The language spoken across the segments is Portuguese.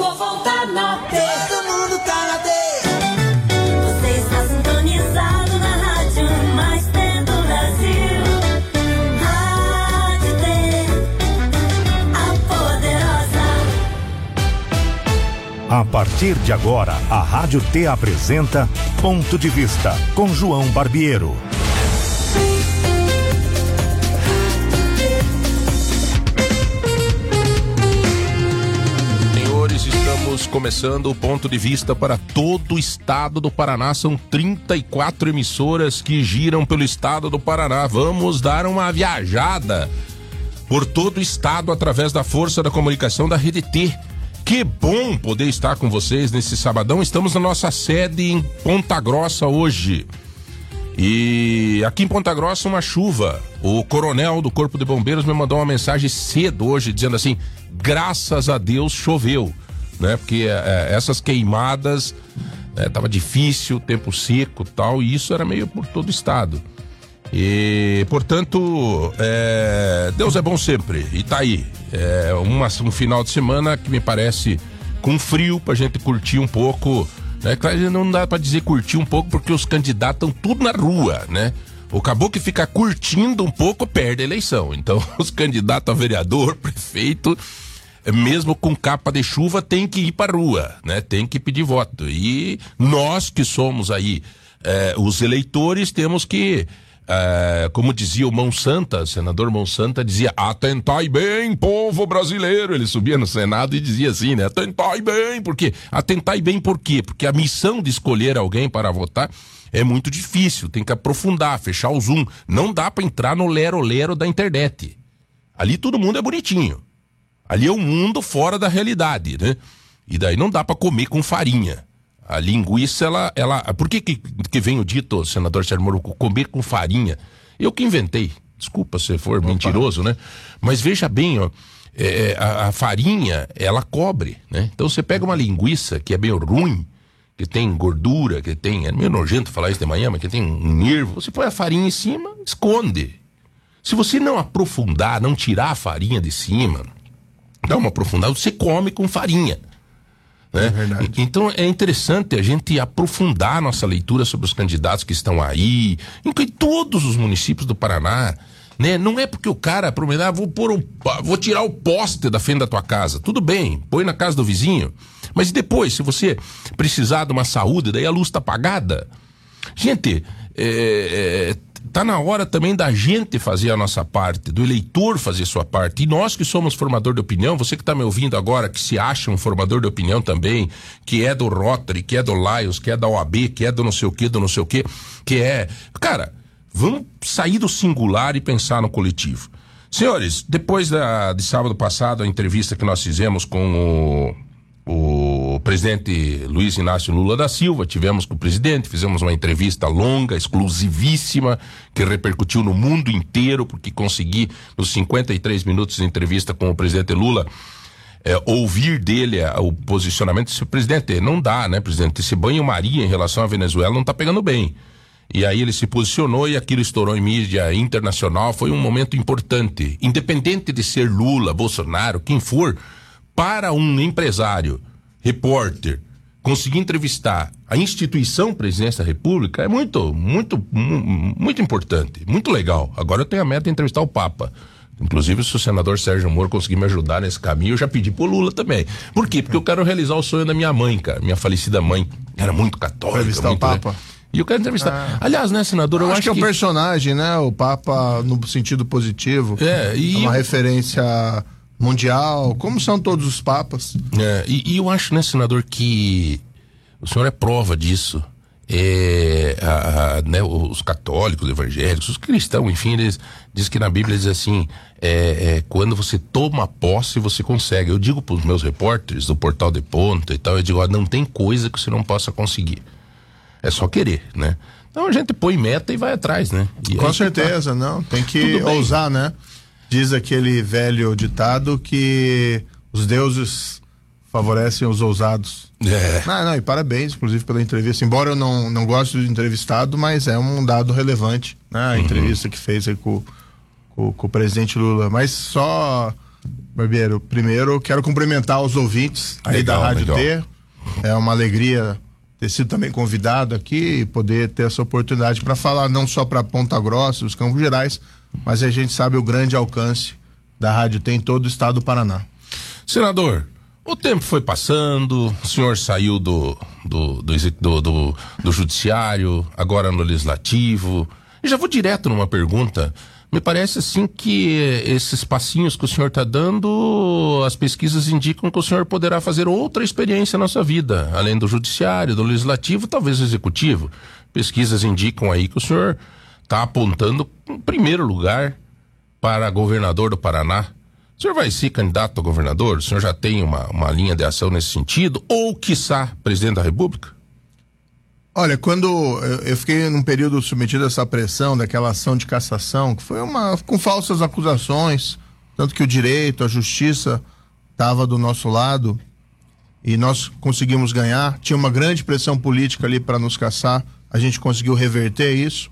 povão tá na T. Todo mundo tá na T. Você está sintonizado na rádio mais T do Brasil. Rádio T, a poderosa. A partir de agora, a Rádio T apresenta Ponto de Vista, com João Barbiero. Estamos começando o Ponto de Vista para todo o estado do Paraná. São 34 emissoras que giram pelo estado do Paraná. Vamos dar uma viajada por todo o estado através da força da comunicação da Rede T. Que bom poder estar com vocês nesse sabadão. Estamos na nossa sede em Ponta Grossa hoje. E aqui em Ponta Grossa uma chuva. O coronel do Corpo de Bombeiros me mandou uma mensagem cedo hoje dizendo assim: graças a Deus choveu, né? Porque essas queimadas tava difícil, tempo seco, tal, e isso era meio por todo o estado. E portanto Deus é bom sempre, e tá aí um final de semana que me parece com frio pra gente curtir um pouco, né? Claro, não dá pra dizer curtir um pouco porque os candidatos estão tudo na rua, né? O caboclo que fica curtindo um pouco perde a eleição. Então os candidatos a vereador, prefeito, mesmo com capa de chuva, tem que ir pra rua, né? Tem que pedir voto. E nós que somos aí os eleitores temos que, como dizia o Mão Santa, o senador Mão Santa dizia: atentai bem, povo brasileiro. Ele subia no Senado e dizia assim, né? Atentai bem, porque Porque a missão de escolher alguém para votar é muito difícil, tem que aprofundar, fechar o zoom. Não dá pra entrar no lero-lero da internet. Ali todo mundo é bonitinho. Ali é um mundo fora da realidade, né? E daí não dá pra comer com farinha. A linguiça, ela... Por que vem o dito, senador Sérgio Moro, comer com farinha? Eu que inventei. Desculpa se for mentiroso, né? Mas veja bem, ó, a farinha, ela cobre, né? Então você pega uma linguiça que é meio ruim, que tem gordura, que tem... É meio nojento falar isso de manhã, mas que tem um nervo. Você põe a farinha em cima, esconde. Se você não aprofundar, não tirar a farinha de cima, dá uma aprofundada, você come com farinha, né? É verdade. Então é interessante a gente aprofundar a nossa leitura sobre os candidatos que estão aí, em todos os municípios do Paraná, né? Não é porque o cara prometer, vou tirar o poste da frente da tua casa. Tudo bem, põe na casa do vizinho. Mas e depois, se você precisar de uma saúde, daí a luz tá apagada. Gente, tá na hora também da gente fazer a nossa parte, do eleitor fazer sua parte. E nós que somos formador de opinião, você que tá me ouvindo agora, que se acha um formador de opinião também, que é do Rotary, que é do Lions, que é da OAB, que é do não sei o que, que é... Cara, vamos sair do singular e pensar no coletivo. Senhores, depois de sábado passado, a entrevista que nós fizemos com o presidente Luiz Inácio Lula da Silva, tivemos com o presidente, fizemos uma entrevista longa, exclusivíssima, que repercutiu no mundo inteiro, porque consegui, nos 53 minutos de entrevista com o presidente Lula, ouvir dele o posicionamento. Disse: presidente, não dá, né, presidente? Esse banho-maria em relação à Venezuela não tá pegando bem. E aí ele se posicionou e aquilo estourou em mídia internacional. Foi um momento importante, independente de ser Lula, Bolsonaro, quem for. Para um empresário, repórter, conseguir entrevistar a instituição Presidência da República é muito, muito, muito importante, muito legal. Agora eu tenho a meta de entrevistar o Papa. Inclusive, se o senador Sérgio Moro conseguir me ajudar nesse caminho, eu já pedi pro Lula também. Por quê? Porque eu quero realizar o sonho da minha mãe, cara. Minha falecida mãe era muito católica. Entrevistar o Papa. E eu quero entrevistar. Aliás, né, senador, eu acho que é um personagem, né? O Papa no sentido positivo. É uma referência mundial, como são todos os papas. E eu acho, né, senador, que o senhor é prova disso. Né, os católicos, os evangélicos, os cristãos, enfim, eles dizem que na Bíblia diz assim, quando você toma posse, você consegue. Eu digo para os meus repórteres do Portal de Ponta e tal, eu digo, ó, não tem coisa que você não possa conseguir. É só querer, né? Então a gente põe meta e vai atrás, né? E com certeza, não, tem que ousar, né? Diz aquele velho ditado que os deuses favorecem os ousados. E parabéns, inclusive, pela entrevista. Embora eu não goste do entrevistado, mas é um dado relevante, né? A entrevista que fez aí com o presidente Lula. Mas só Barbeiro, primeiro quero cumprimentar os ouvintes aí Legal, da Rádio legal. T. É uma alegria ter sido também convidado aqui e poder ter essa oportunidade para falar não só para Ponta Grossa, os Campos Gerais, mas a gente sabe o grande alcance da Rádio T em todo o estado do Paraná. Senador, o tempo foi passando, o senhor saiu do judiciário, agora no legislativo. E já vou direto numa pergunta. Me parece assim que esses passinhos que o senhor está dando, as pesquisas indicam que o senhor poderá fazer outra experiência na sua vida, além do judiciário, do legislativo, talvez do executivo. Pesquisas indicam aí que o senhor está apontando em primeiro lugar para governador do Paraná. O senhor vai ser candidato a governador? O senhor já tem uma linha de ação nesse sentido? Ou, quiçá, presidente da República? Olha, quando eu fiquei num período submetido a essa pressão daquela ação de cassação, que foi com falsas acusações, tanto que o direito, a justiça estava do nosso lado e nós conseguimos ganhar. Tinha uma grande pressão política ali para nos cassar, a gente conseguiu reverter isso,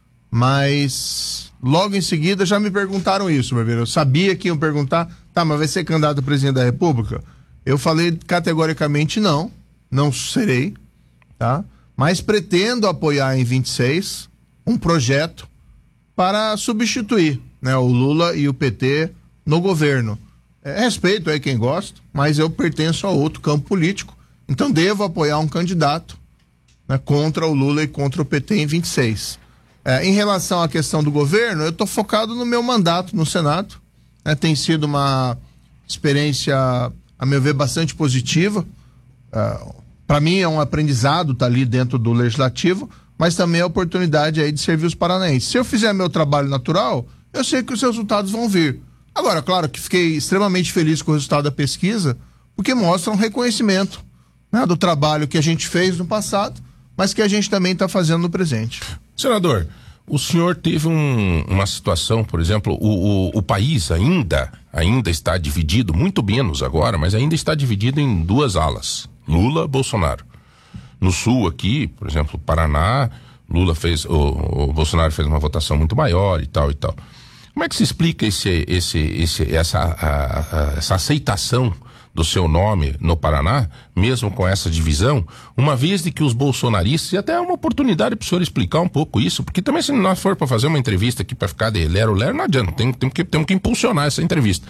mas logo em seguida já me perguntaram isso, Barbeiro. Eu sabia que iam perguntar, tá, mas vai ser candidato a presidente da República? Eu falei categoricamente não serei, tá? Mas pretendo apoiar em 26 um projeto para substituir, né, o Lula e o PT no governo. Respeito aí quem gosta, mas eu pertenço a outro campo político, então devo apoiar um candidato, né, contra o Lula e contra o PT em 26. Em relação à questão do governo, eu estou focado no meu mandato no Senado, né, tem sido uma experiência, a meu ver, bastante positiva. Para mim é um aprendizado estar ali dentro do legislativo, mas também a oportunidade aí de servir os paranaenses. Se eu fizer meu trabalho natural, eu sei que os resultados vão vir. Agora, claro que fiquei extremamente feliz com o resultado da pesquisa, porque mostra um reconhecimento, né, do trabalho que a gente fez no passado, mas que a gente também está fazendo no presente. Senador, o senhor teve uma situação, por exemplo, o país ainda está dividido, muito menos agora, mas ainda está dividido em duas alas. Lula, Bolsonaro. No sul aqui, por exemplo, Paraná, o Bolsonaro fez uma votação muito maior e tal e tal. Como é que se explica essa aceitação do seu nome no Paraná, mesmo com essa divisão, uma vez de que os bolsonaristas, e até é uma oportunidade para o senhor explicar um pouco isso, porque também se nós for para fazer uma entrevista aqui para ficar de lero-lero, não adianta, temos que impulsionar essa entrevista.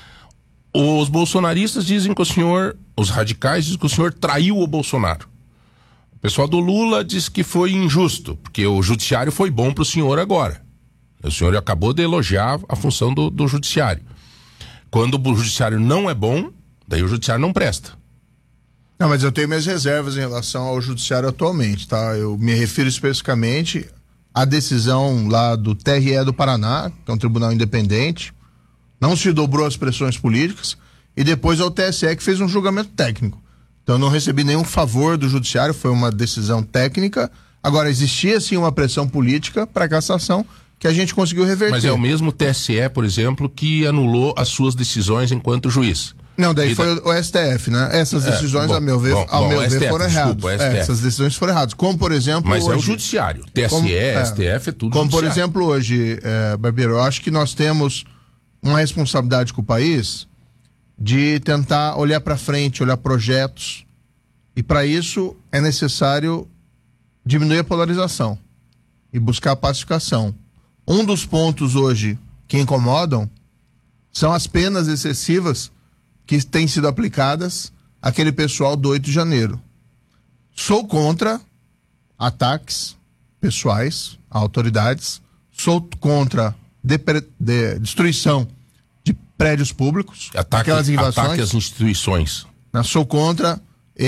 Os bolsonaristas dizem que os radicais dizem que o senhor traiu o Bolsonaro. O pessoal do Lula diz que foi injusto, porque o judiciário foi bom para o senhor agora. O senhor acabou de elogiar a função do judiciário. Quando o judiciário não é bom, daí o judiciário não presta. Não, mas eu tenho minhas reservas em relação ao judiciário atualmente, tá? Eu me refiro especificamente à decisão lá do TRE do Paraná, que é um tribunal independente, não se dobrou às pressões políticas, e depois ao TSE, que fez um julgamento técnico. Então eu não recebi nenhum favor do judiciário, foi uma decisão técnica. Agora, existia sim uma pressão política para cassação que a gente conseguiu reverter. Mas é o mesmo TSE, por exemplo, que anulou as suas decisões enquanto juiz. Não, daí foi o STF, né? Essas decisões, a meu ver, STF, foram erradas. Essas decisões foram erradas. Como, por exemplo, mas hoje, é o judiciário. TSE, STF, é tudo como, judiciário. por exemplo, hoje, Barbeiro, eu acho que nós temos uma responsabilidade com o país de tentar olhar para frente, olhar projetos, e para isso é necessário diminuir a polarização e buscar a pacificação. Um dos pontos hoje que incomodam são as penas excessivas que têm sido aplicadas àquele pessoal do 8 de janeiro. Sou contra ataques pessoais a autoridades, sou contra destruição de prédios públicos, aquelas invasões. Ataque às instituições. Sou contra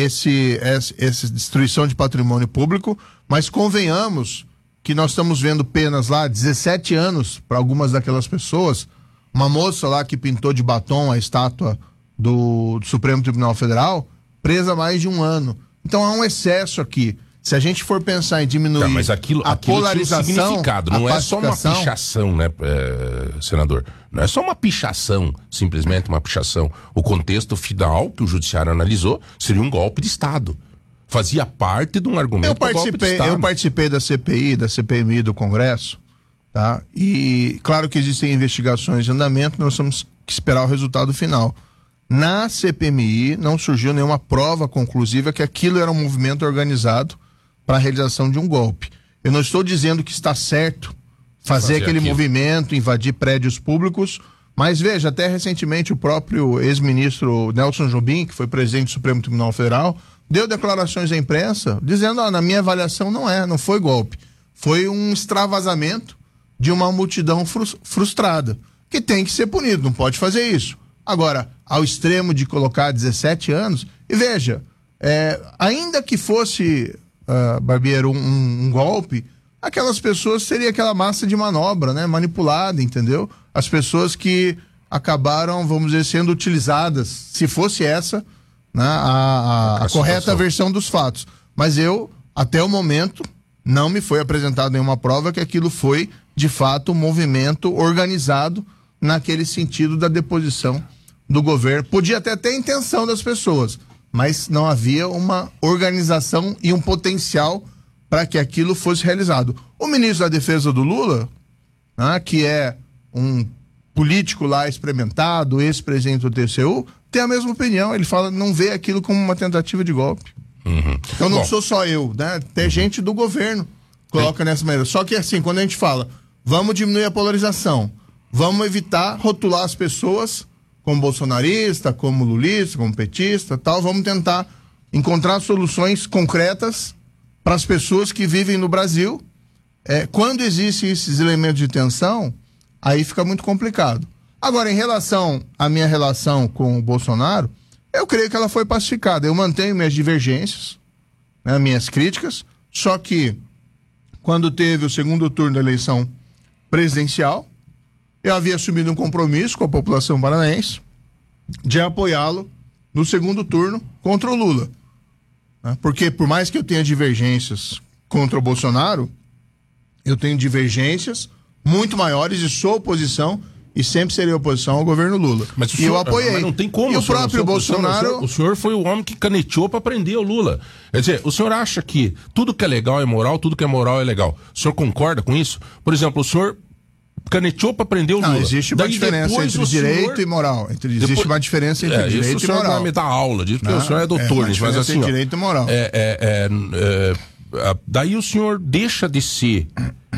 essa destruição de patrimônio público, mas convenhamos que nós estamos vendo penas lá, 17 anos para algumas daquelas pessoas. Uma moça lá que pintou de batom a estátua do Supremo Tribunal Federal, presa mais de 1 ano. Então há um excesso aqui. Se a gente for pensar em diminuir mas aquilo polarização, tinha um significado, não é só uma pichação, né, senador? Não é só uma pichação, simplesmente uma pichação. O contexto final que o judiciário analisou seria um golpe de Estado. Fazia parte de um argumento para golpe de Estado. Eu participei da CPI, da CPMI do Congresso, tá? E claro que existem investigações em andamento, nós estamos que esperar o resultado final. Na CPMI não surgiu nenhuma prova conclusiva que aquilo era um movimento organizado para a realização de um golpe. Eu não estou dizendo que está certo fazer aquele movimento, invadir prédios públicos, mas veja, até recentemente o próprio ex-ministro Nelson Jobim, que foi presidente do Supremo Tribunal Federal, deu declarações à imprensa dizendo, na minha avaliação não foi golpe, foi um extravasamento de uma multidão frustrada, que tem que ser punido, não pode fazer isso. Agora, ao extremo de colocar 17 anos, e veja, ainda que fosse, Barbiero, um golpe, aquelas pessoas seria aquela massa de manobra, né, manipulada, entendeu? As pessoas que acabaram, vamos dizer, sendo utilizadas, se fosse essa, né, a correta versão dos fatos. Mas até o momento, não me foi apresentada nenhuma prova que aquilo foi, de fato, um movimento organizado naquele sentido da deposição do governo. Podia até ter a intenção das pessoas, mas não havia uma organização e um potencial para que aquilo fosse realizado. O ministro da Defesa do Lula, né, que é um político lá experimentado, ex-presidente do TCU, tem a mesma opinião. Ele fala, não vê aquilo como uma tentativa de golpe. Então não sou só eu, né? Tem gente do governo que coloca nessa maneira. Só que assim, quando a gente fala, vamos diminuir a polarização, vamos evitar rotular as pessoas como bolsonarista, como lulista, como petista, tal, vamos tentar encontrar soluções concretas para as pessoas que vivem no Brasil. Quando existem esses elementos de tensão, aí fica muito complicado. Agora, em relação à minha relação com o Bolsonaro, eu creio que ela foi pacificada. Eu mantenho minhas divergências, né, minhas críticas, só que quando teve o segundo turno da eleição presidencial, eu havia assumido um compromisso com a população paranaense de apoiá-lo no segundo turno contra o Lula. Porque por mais que eu tenha divergências contra o Bolsonaro, eu tenho divergências muito maiores e sou oposição e sempre serei oposição ao governo Lula. Mas e eu apoiei. Mas não tem como. E o próprio Bolsonaro... O senhor foi o homem que caneteou para prender o Lula. Quer dizer, o senhor acha que tudo que é legal é moral, tudo que é moral é legal. O senhor concorda com isso? Por exemplo, o senhor caneteou para prender o Lula. Não, existe uma diferença entre direito e moral. Existe uma diferença entre direito e moral. O senhor vai me dar aula disso, porque o senhor é doutor. Mas assim, direito e moral. Daí o senhor deixa de ser...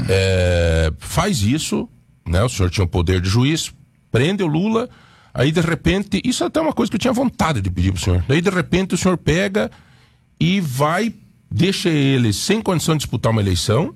faz isso, né? O senhor tinha o poder de juiz, prende o Lula, aí de repente... Isso é até uma coisa que eu tinha vontade de pedir pro senhor. Daí de repente o senhor pega e deixa ele sem condição de disputar uma eleição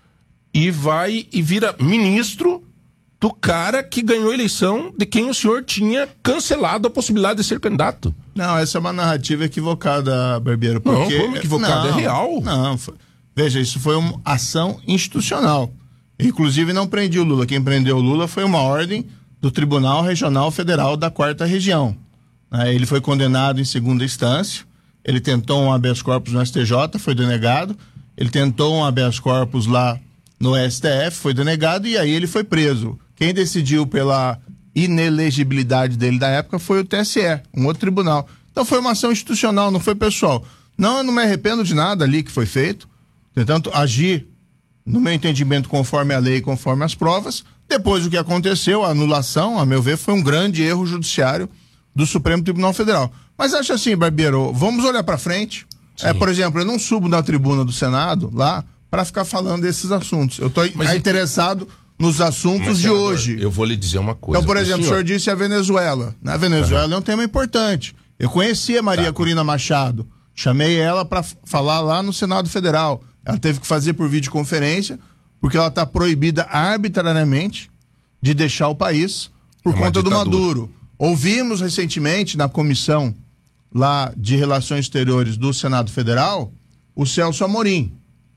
e vai e vira ministro do cara que ganhou a eleição, de quem o senhor tinha cancelado a possibilidade de ser candidato. Não, essa é uma narrativa equivocada, Barbiero. Porque... Não, como equivocada? É real. Não, veja, isso foi uma ação institucional. Inclusive não prendi o Lula. Quem prendeu o Lula foi uma ordem do Tribunal Regional Federal da 4ª Região. Ele foi condenado em segunda instância. Ele tentou um habeas corpus no STJ, foi denegado. Ele tentou um habeas corpus lá no STF, foi denegado, e aí ele foi preso. Quem decidiu pela inelegibilidade dele da época foi o TSE, um outro tribunal. Então foi uma ação institucional, não foi pessoal. Não, eu não me arrependo de nada ali que foi feito. Portanto, agir, no meu entendimento, conforme a lei, conforme as provas. Depois do que aconteceu, a anulação, a meu ver, foi um grande erro judiciário do Supremo Tribunal Federal. Mas acho assim, Barbiero, vamos olhar para frente. Por exemplo, eu não subo na tribuna do Senado lá para ficar falando desses assuntos. Eu estou interessado nos assuntos de hoje. Eu vou lhe dizer uma coisa. Então, por exemplo, o senhor disse a Venezuela. A Venezuela é um tema importante. Eu conheci a Maria Corina Machado. Chamei ela para falar lá no Senado Federal. Ela teve que fazer por videoconferência, porque ela está proibida arbitrariamente de deixar o país por conta do Maduro. Ouvimos recentemente na comissão lá de Relações Exteriores do Senado Federal o Celso Amorim.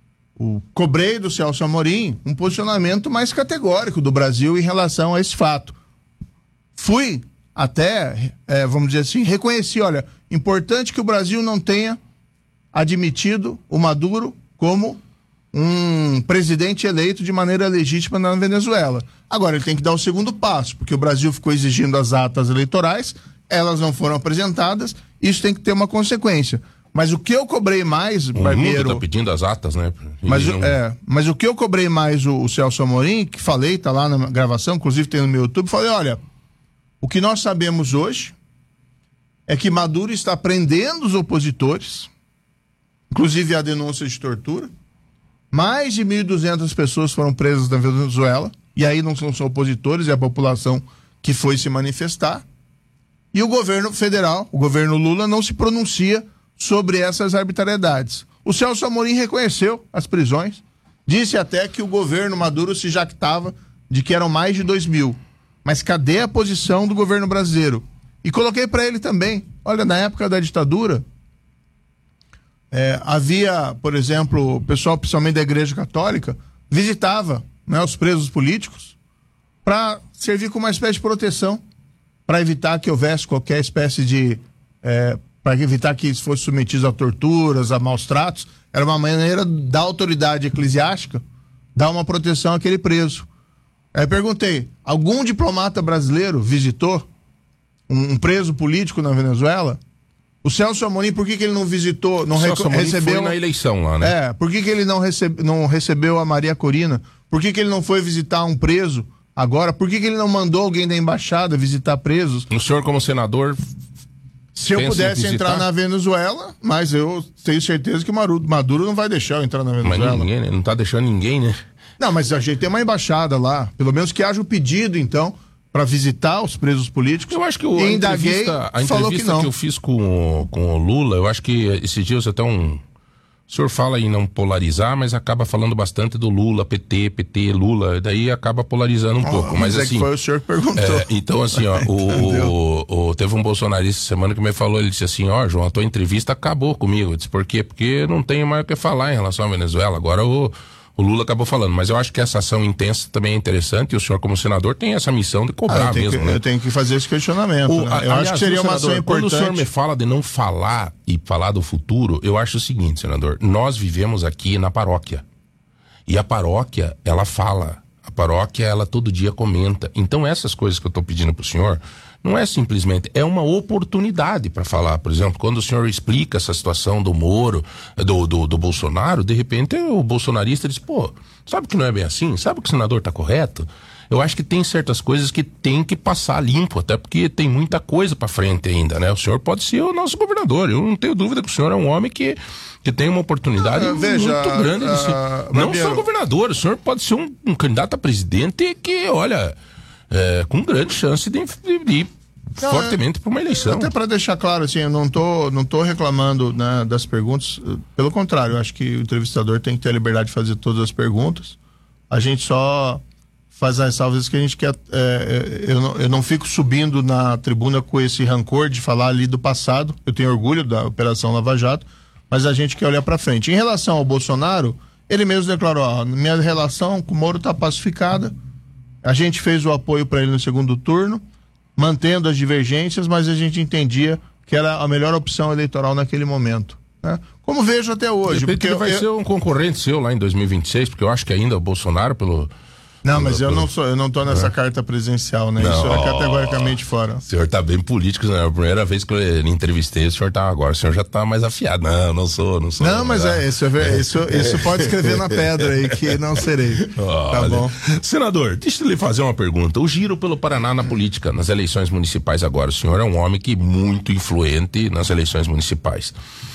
Cobrei do Celso Amorim um posicionamento mais categórico do Brasil em relação a esse fato. Fui até, vamos dizer assim, reconheci, olha, importante que o Brasil não tenha admitido o Maduro como um presidente eleito de maneira legítima na Venezuela. Agora ele tem que dar o segundo passo, porque o Brasil ficou exigindo as atas eleitorais, elas não foram apresentadas, isso tem que ter uma consequência. Mas o que eu cobrei mais, Barbiero... tá pedindo as atas, né? Mas o que eu cobrei mais o Celso Amorim, que falei, tá lá na gravação, inclusive tem no meu YouTube, falei, olha, O que nós sabemos hoje é que Maduro está prendendo os opositores, inclusive há denúncias de tortura. Mais de 1.200 pessoas foram presas na Venezuela, e aí não são só opositores, é a população que foi se manifestar. E o governo federal, o governo Lula, não se pronuncia sobre essas arbitrariedades. O Celso Amorim reconheceu as prisões, disse até que o governo Maduro se jactava de que eram mais de 2.000. Mas cadê a posição do governo brasileiro? E coloquei para ele também, olha, na época da ditadura, havia, por exemplo, o pessoal, principalmente da Igreja Católica, visitava, né, os presos políticos para servir como uma espécie de proteção, para evitar que houvesse qualquer espécie de... para evitar que eles fossem submetidos a torturas, a maus tratos. Era uma maneira da autoridade eclesiástica dar uma proteção àquele preso. Aí perguntei, algum diplomata brasileiro visitou um preso político na Venezuela? O Celso Amorim, por que ele não visitou, não recebeu... foi na eleição lá, né? Por que ele não recebeu a Maria Corina? Por que ele não foi visitar um preso agora? Por que ele não mandou alguém da embaixada visitar presos? O senhor, como senador... Se eu pudesse entrar na Venezuela, mas eu tenho certeza que Maduro não vai deixar eu entrar na Venezuela. Mas ninguém, né? Não tá deixando ninguém, né? Não, mas a gente tem uma embaixada lá. Pelo menos que haja o pedido, então, para visitar os presos políticos. Eu acho que a entrevista que eu fiz com o Lula, eu acho que esses dias até o senhor fala em não polarizar, mas acaba falando bastante do Lula, PT, Lula, daí acaba polarizando um pouco. Mas assim, que foi o senhor que perguntou. Então assim, ó, teve um bolsonarista essa semana que me falou, ele disse assim, ó, João, a tua entrevista acabou comigo. Eu disse, por quê? Porque não tenho mais o que falar em relação à Venezuela. Agora o Lula acabou falando, mas eu acho que essa ação intensa também é interessante, e o senhor como senador tem essa missão de cobrar mesmo, né? Eu tenho que fazer esse questionamento, né? Eu acho que seria uma ação importante. Quando o senhor me fala de não falar e falar do futuro, eu acho o seguinte, senador, nós vivemos aqui na paróquia, e a paróquia, ela fala, a paróquia, ela todo dia comenta, então essas coisas que eu tô pedindo pro senhor, não é simplesmente, é uma oportunidade para falar. Por exemplo, quando o senhor explica essa situação do Moro, do Bolsonaro, de repente o bolsonarista diz, pô, sabe que não é bem assim? Sabe que o senador tá correto? Eu acho que tem certas coisas que tem que passar limpo, até porque tem muita coisa para frente ainda, né? O senhor pode ser o nosso governador, eu não tenho dúvida que o senhor é um homem que tem uma oportunidade muito grande de ser, não só governador, o senhor pode ser um candidato a presidente que, olha... com grande chance de ir fortemente para uma eleição. Até para deixar claro, assim, eu não tô reclamando, né, das perguntas, pelo contrário, eu acho que o entrevistador tem que ter a liberdade de fazer todas as perguntas, a gente só faz as salvas que a gente quer, eu não fico subindo na tribuna com esse rancor de falar ali do passado, eu tenho orgulho da Operação Lava Jato, mas a gente quer olhar para frente. Em relação ao Bolsonaro, ele mesmo declarou, ó, minha relação com o Moro tá pacificada. A gente fez o apoio para ele no segundo turno, mantendo as divergências, mas a gente entendia que era a melhor opção eleitoral naquele momento, né? Como vejo até hoje. Porque ele vai ser um concorrente seu lá em 2026, porque eu acho que ainda o Bolsonaro Não, mas eu não tô nessa carta presidencial, né? Não, isso é categoricamente fora. O senhor tá bem político, né? A primeira vez que eu entrevistei, o senhor tá agora. O senhor já tá mais afiado. Não sou. Não, mas isso pode escrever na pedra aí que não serei. Tá bom. Senador, deixa eu lhe fazer uma pergunta. O giro pelo Paraná na política, nas eleições municipais agora. O senhor é um homem que muito influente nas eleições municipais.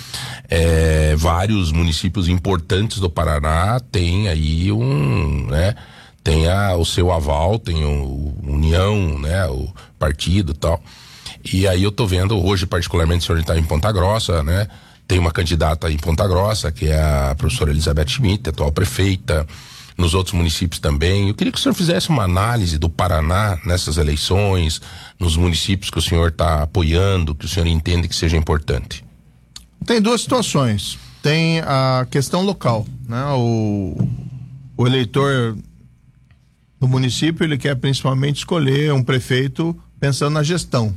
Vários municípios importantes do Paraná têm aí né? Tem o seu aval, tem o União, né, o partido e tal. E aí eu tô vendo, hoje particularmente o senhor está em Ponta Grossa, né, tem uma candidata em Ponta Grossa, que é a professora Elizabeth Schmidt, atual prefeita, nos outros municípios também. Eu queria que o senhor fizesse uma análise do Paraná nessas eleições, nos municípios que o senhor está apoiando, que o senhor entende que seja importante. Tem duas situações. Tem a questão local, né, o eleitor do município, ele quer principalmente escolher um prefeito pensando na gestão,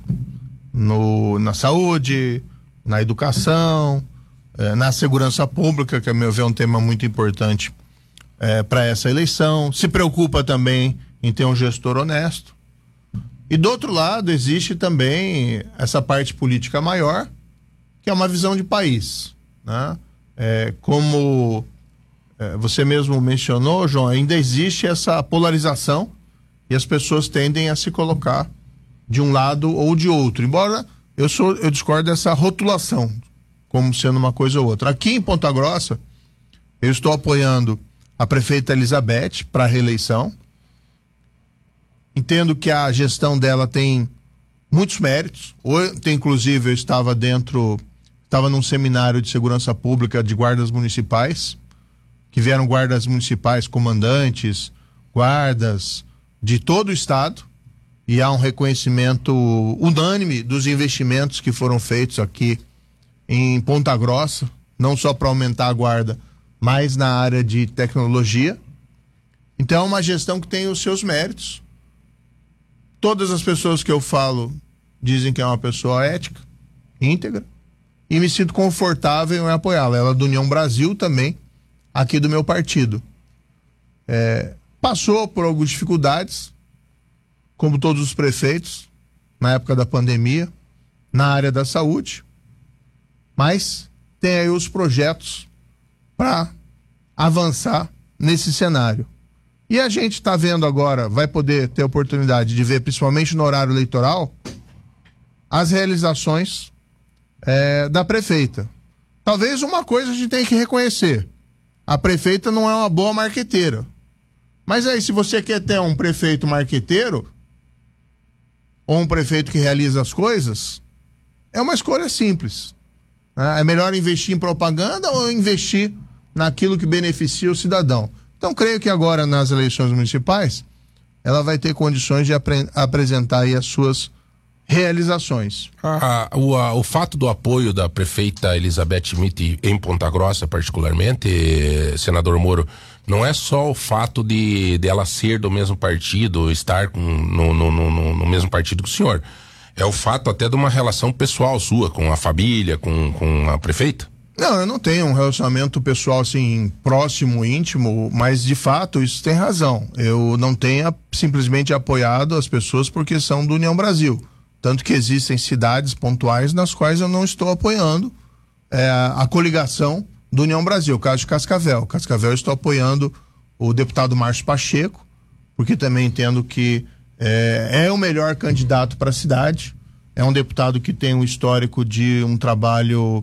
na saúde, na educação, na segurança pública, que a meu ver é um tema muito importante para essa eleição. Se preocupa também em ter um gestor honesto. E do outro lado existe também essa parte política maior, que é uma visão de país, né? Como você mesmo mencionou, João, ainda existe essa polarização e as pessoas tendem a se colocar de um lado ou de outro, embora eu discordo dessa rotulação como sendo uma coisa ou outra. Aqui em Ponta Grossa, eu estou apoiando a prefeita Elizabeth para a reeleição. Entendo que a gestão dela tem muitos méritos. Ontem, inclusive, eu estava num seminário de segurança pública de guardas municipais, que vieram guardas municipais, comandantes, guardas de todo o estado, e há um reconhecimento unânime dos investimentos que foram feitos aqui em Ponta Grossa, não só para aumentar a guarda, mas na área de tecnologia. Então é uma gestão que tem os seus méritos. Todas as pessoas que eu falo dizem que é uma pessoa ética, íntegra, e me sinto confortável em apoiá-la. Ela é do União Brasil também, aqui do meu partido. Passou por algumas dificuldades, como todos os prefeitos, na época da pandemia, na área da saúde, mas tem aí os projetos para avançar nesse cenário. E a gente está vendo agora, vai poder ter oportunidade de ver, principalmente no horário eleitoral, as realizações da prefeita. Talvez uma coisa a gente tem que reconhecer: a prefeita não é uma boa marqueteira. Mas aí, se você quer ter um prefeito marqueteiro, ou um prefeito que realiza as coisas, é uma escolha simples. É melhor investir em propaganda ou investir naquilo que beneficia o cidadão? Então, creio que agora, nas eleições municipais, ela vai ter condições de apresentar aí as suas realizações. O fato do apoio da prefeita Elizabeth Schmidt em Ponta Grossa, particularmente, senador Moro, não é só o fato de ela ser do mesmo partido, estar no mesmo partido que o senhor. É o fato até de uma relação pessoal sua com a família, com a prefeita? Não, eu não tenho um relacionamento pessoal assim próximo, íntimo, mas de fato isso tem razão. Eu não tenho simplesmente apoiado as pessoas porque são do União Brasil. Tanto que existem cidades pontuais nas quais eu não estou apoiando a coligação do União Brasil. O caso de Cascavel. Cascavel eu estou apoiando o deputado Márcio Pacheco, porque também entendo que é o melhor candidato para a cidade. É um deputado que tem um histórico de um trabalho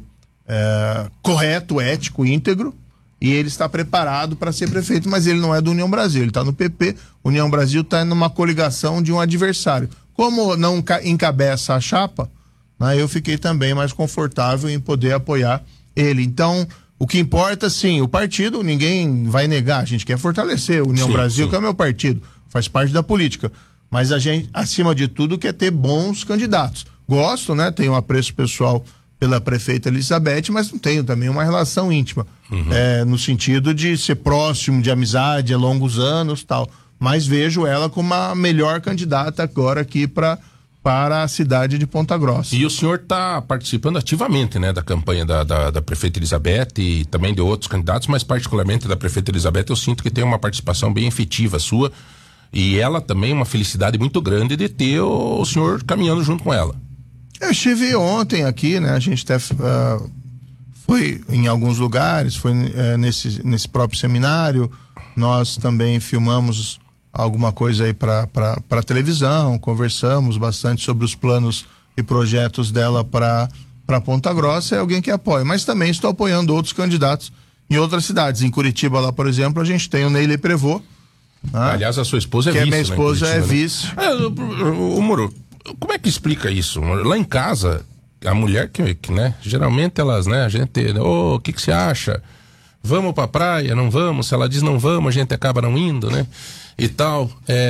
correto, ético, íntegro, e ele está preparado para ser prefeito, mas ele não é do União Brasil, ele está no PP. União Brasil está numa coligação de um adversário. Como não encabeça a chapa, né, eu fiquei também mais confortável em poder apoiar ele. Então, o que importa, sim, o partido, ninguém vai negar, a gente quer fortalecer o União Brasil, que é o meu partido, faz parte da política, mas a gente, acima de tudo, quer ter bons candidatos. Gosto, né, tenho um apreço pessoal pela prefeita Elizabeth, mas não tenho também uma relação íntima, no sentido de ser próximo, de amizade, há longos anos, tal, mas vejo ela como a melhor candidata agora aqui para a cidade de Ponta Grossa. E o senhor está participando ativamente, né, da campanha da prefeita Elizabeth e também de outros candidatos, mas particularmente da prefeita Elizabeth, eu sinto que tem uma participação bem efetiva sua, e ela também uma felicidade muito grande de ter o senhor caminhando junto com ela. Eu estive ontem aqui, né, a gente até foi em alguns lugares, foi nesse próprio seminário, nós também filmamos alguma coisa aí para televisão, conversamos bastante sobre os planos e projetos dela para Ponta Grossa. É alguém que apoia, mas também estou apoiando outros candidatos em outras cidades. Em Curitiba, lá, por exemplo, a gente tem o Neile Prevô. Aliás, a sua esposa é vice. Que minha esposa é vice. Ô Moro, como é que explica isso? Lá em casa, a mulher que né, geralmente elas, né, a gente, o que você acha? Vamos pra praia, não vamos? Se ela diz não vamos, a gente acaba não indo, né? E tal.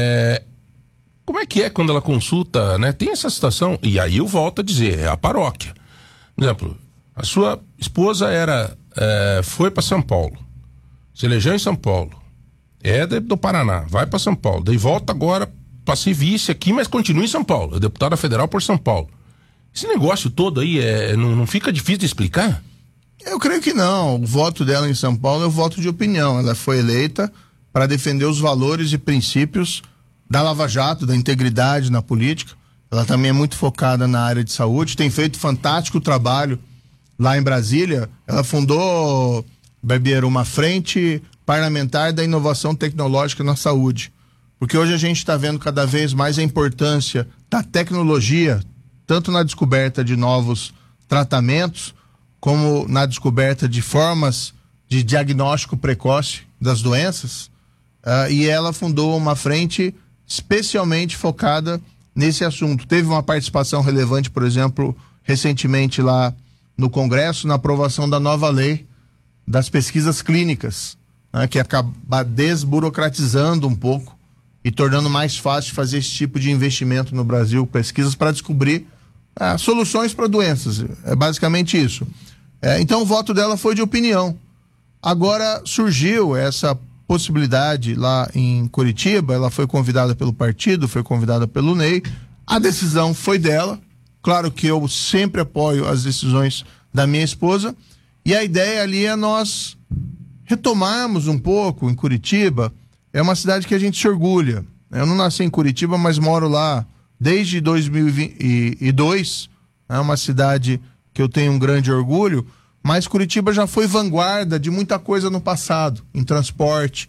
Como é que é quando ela consulta, né? Tem essa situação, e aí eu volto a dizer, é a paróquia. Por exemplo, a sua esposa foi para São Paulo, se elegeu em São Paulo, do Paraná, vai para São Paulo, daí volta agora para ser vice aqui, mas continua em São Paulo, é deputada federal por São Paulo. Esse negócio todo aí não fica difícil de explicar? Eu creio que não. O voto dela em São Paulo é o voto de opinião. Ela foi eleita para defender os valores e princípios da Lava Jato, da integridade na política. Ela também é muito focada na área de saúde, tem feito fantástico trabalho lá em Brasília. Ela fundou, Barbiero, uma frente parlamentar da inovação tecnológica na saúde. Porque hoje a gente está vendo cada vez mais a importância da tecnologia, tanto na descoberta de novos tratamentos, como na descoberta de formas de diagnóstico precoce das doenças, e ela fundou uma frente especialmente focada nesse assunto. Teve uma participação relevante, por exemplo, recentemente lá no Congresso, na aprovação da nova lei das pesquisas clínicas, né, que acaba desburocratizando um pouco e tornando mais fácil fazer esse tipo de investimento no Brasil, pesquisas para descobrir soluções para doenças. É basicamente isso. Então o voto dela foi de opinião. Agora surgiu essa possibilidade lá em Curitiba, ela foi convidada pelo partido, foi convidada pelo Ney, a decisão foi dela. Claro que eu sempre apoio as decisões da minha esposa, e a ideia ali é nós retomarmos um pouco em Curitiba. É uma cidade que a gente se orgulha. Eu não nasci em Curitiba, mas moro lá desde 2002. É uma cidade que eu tenho um grande orgulho, mas Curitiba já foi vanguarda de muita coisa no passado, em transporte,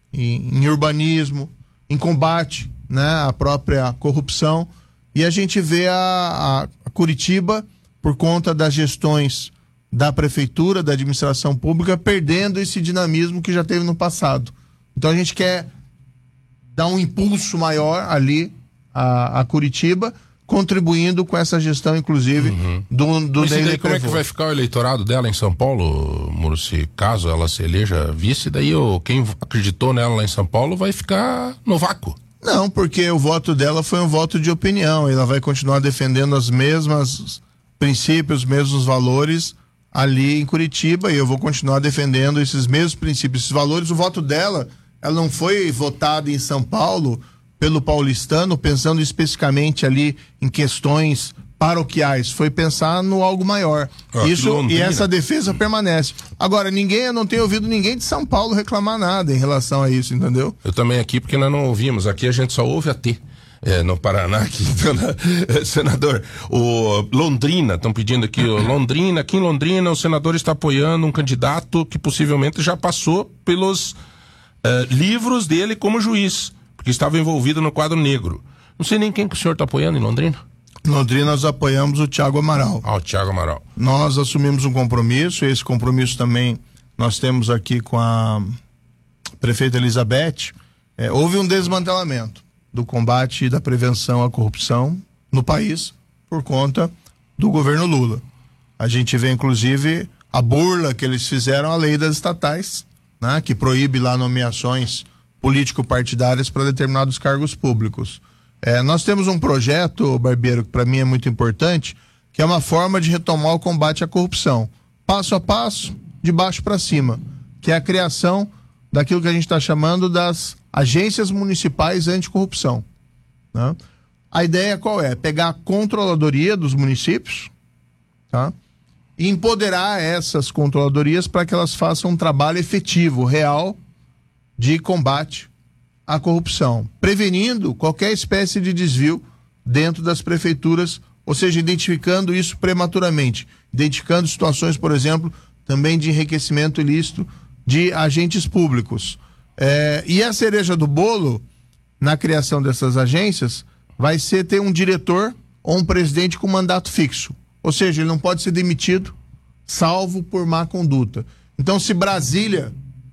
em urbanismo, em combate, né, à própria corrupção. E a gente vê a Curitiba, por conta das gestões da prefeitura, da administração pública, perdendo esse dinamismo que já teve no passado. Então a gente quer dar um impulso maior ali a Curitiba, contribuindo com essa gestão, inclusive, do Mas daí, como é que vai ficar o eleitorado dela em São Paulo, Muricy, caso ela se eleja vice? Daí quem acreditou nela lá em São Paulo vai ficar no vácuo. Não, porque o voto dela foi um voto de opinião. Ela vai continuar defendendo os mesmos princípios, os mesmos valores ali em Curitiba, e eu vou continuar defendendo esses mesmos princípios, esses valores. O voto dela, ela não foi votada em São Paulo pelo paulistano pensando especificamente ali em questões paroquiais, foi pensar no algo maior. Isso, e essa defesa permanece. Agora, eu não tenho ouvido ninguém de São Paulo reclamar nada em relação a isso, entendeu? Eu também aqui, porque nós não ouvimos. Aqui a gente só ouve a T. No Paraná, aqui, senador, Londrina, estão pedindo aqui, Londrina, aqui em Londrina o senador está apoiando um candidato que possivelmente já passou pelos livros dele como juiz, porque estava envolvido no quadro negro. Não sei nem quem que o senhor está apoiando em Londrina. Em Londrina nós apoiamos o Thiago Amaral. O Thiago Amaral. Nós assumimos um compromisso, esse compromisso também nós temos aqui com a prefeita Elizabeth. Houve um desmantelamento do combate e da prevenção à corrupção no país por conta do governo Lula. A gente vê, inclusive, a burla que eles fizeram à lei das estatais, né, que proíbe lá nomeações político-partidárias para determinados cargos públicos. Nós temos um projeto, Barbeiro, que para mim é muito importante, que é uma forma de retomar o combate à corrupção, passo a passo, de baixo para cima, que é a criação daquilo que a gente está chamando das agências municipais anticorrupção, né? A ideia qual é? Pegar a controladoria dos municípios, tá? E empoderar essas controladorias para que elas façam um trabalho efetivo, real, de combate à corrupção, prevenindo qualquer espécie de desvio dentro das prefeituras, ou seja, identificando isso prematuramente, identificando situações, por exemplo, também de enriquecimento ilícito de agentes públicos. E a cereja do bolo na criação dessas agências vai ser ter um diretor ou um presidente com mandato fixo, ou seja, ele não pode ser demitido salvo por má conduta. Então, se Brasília,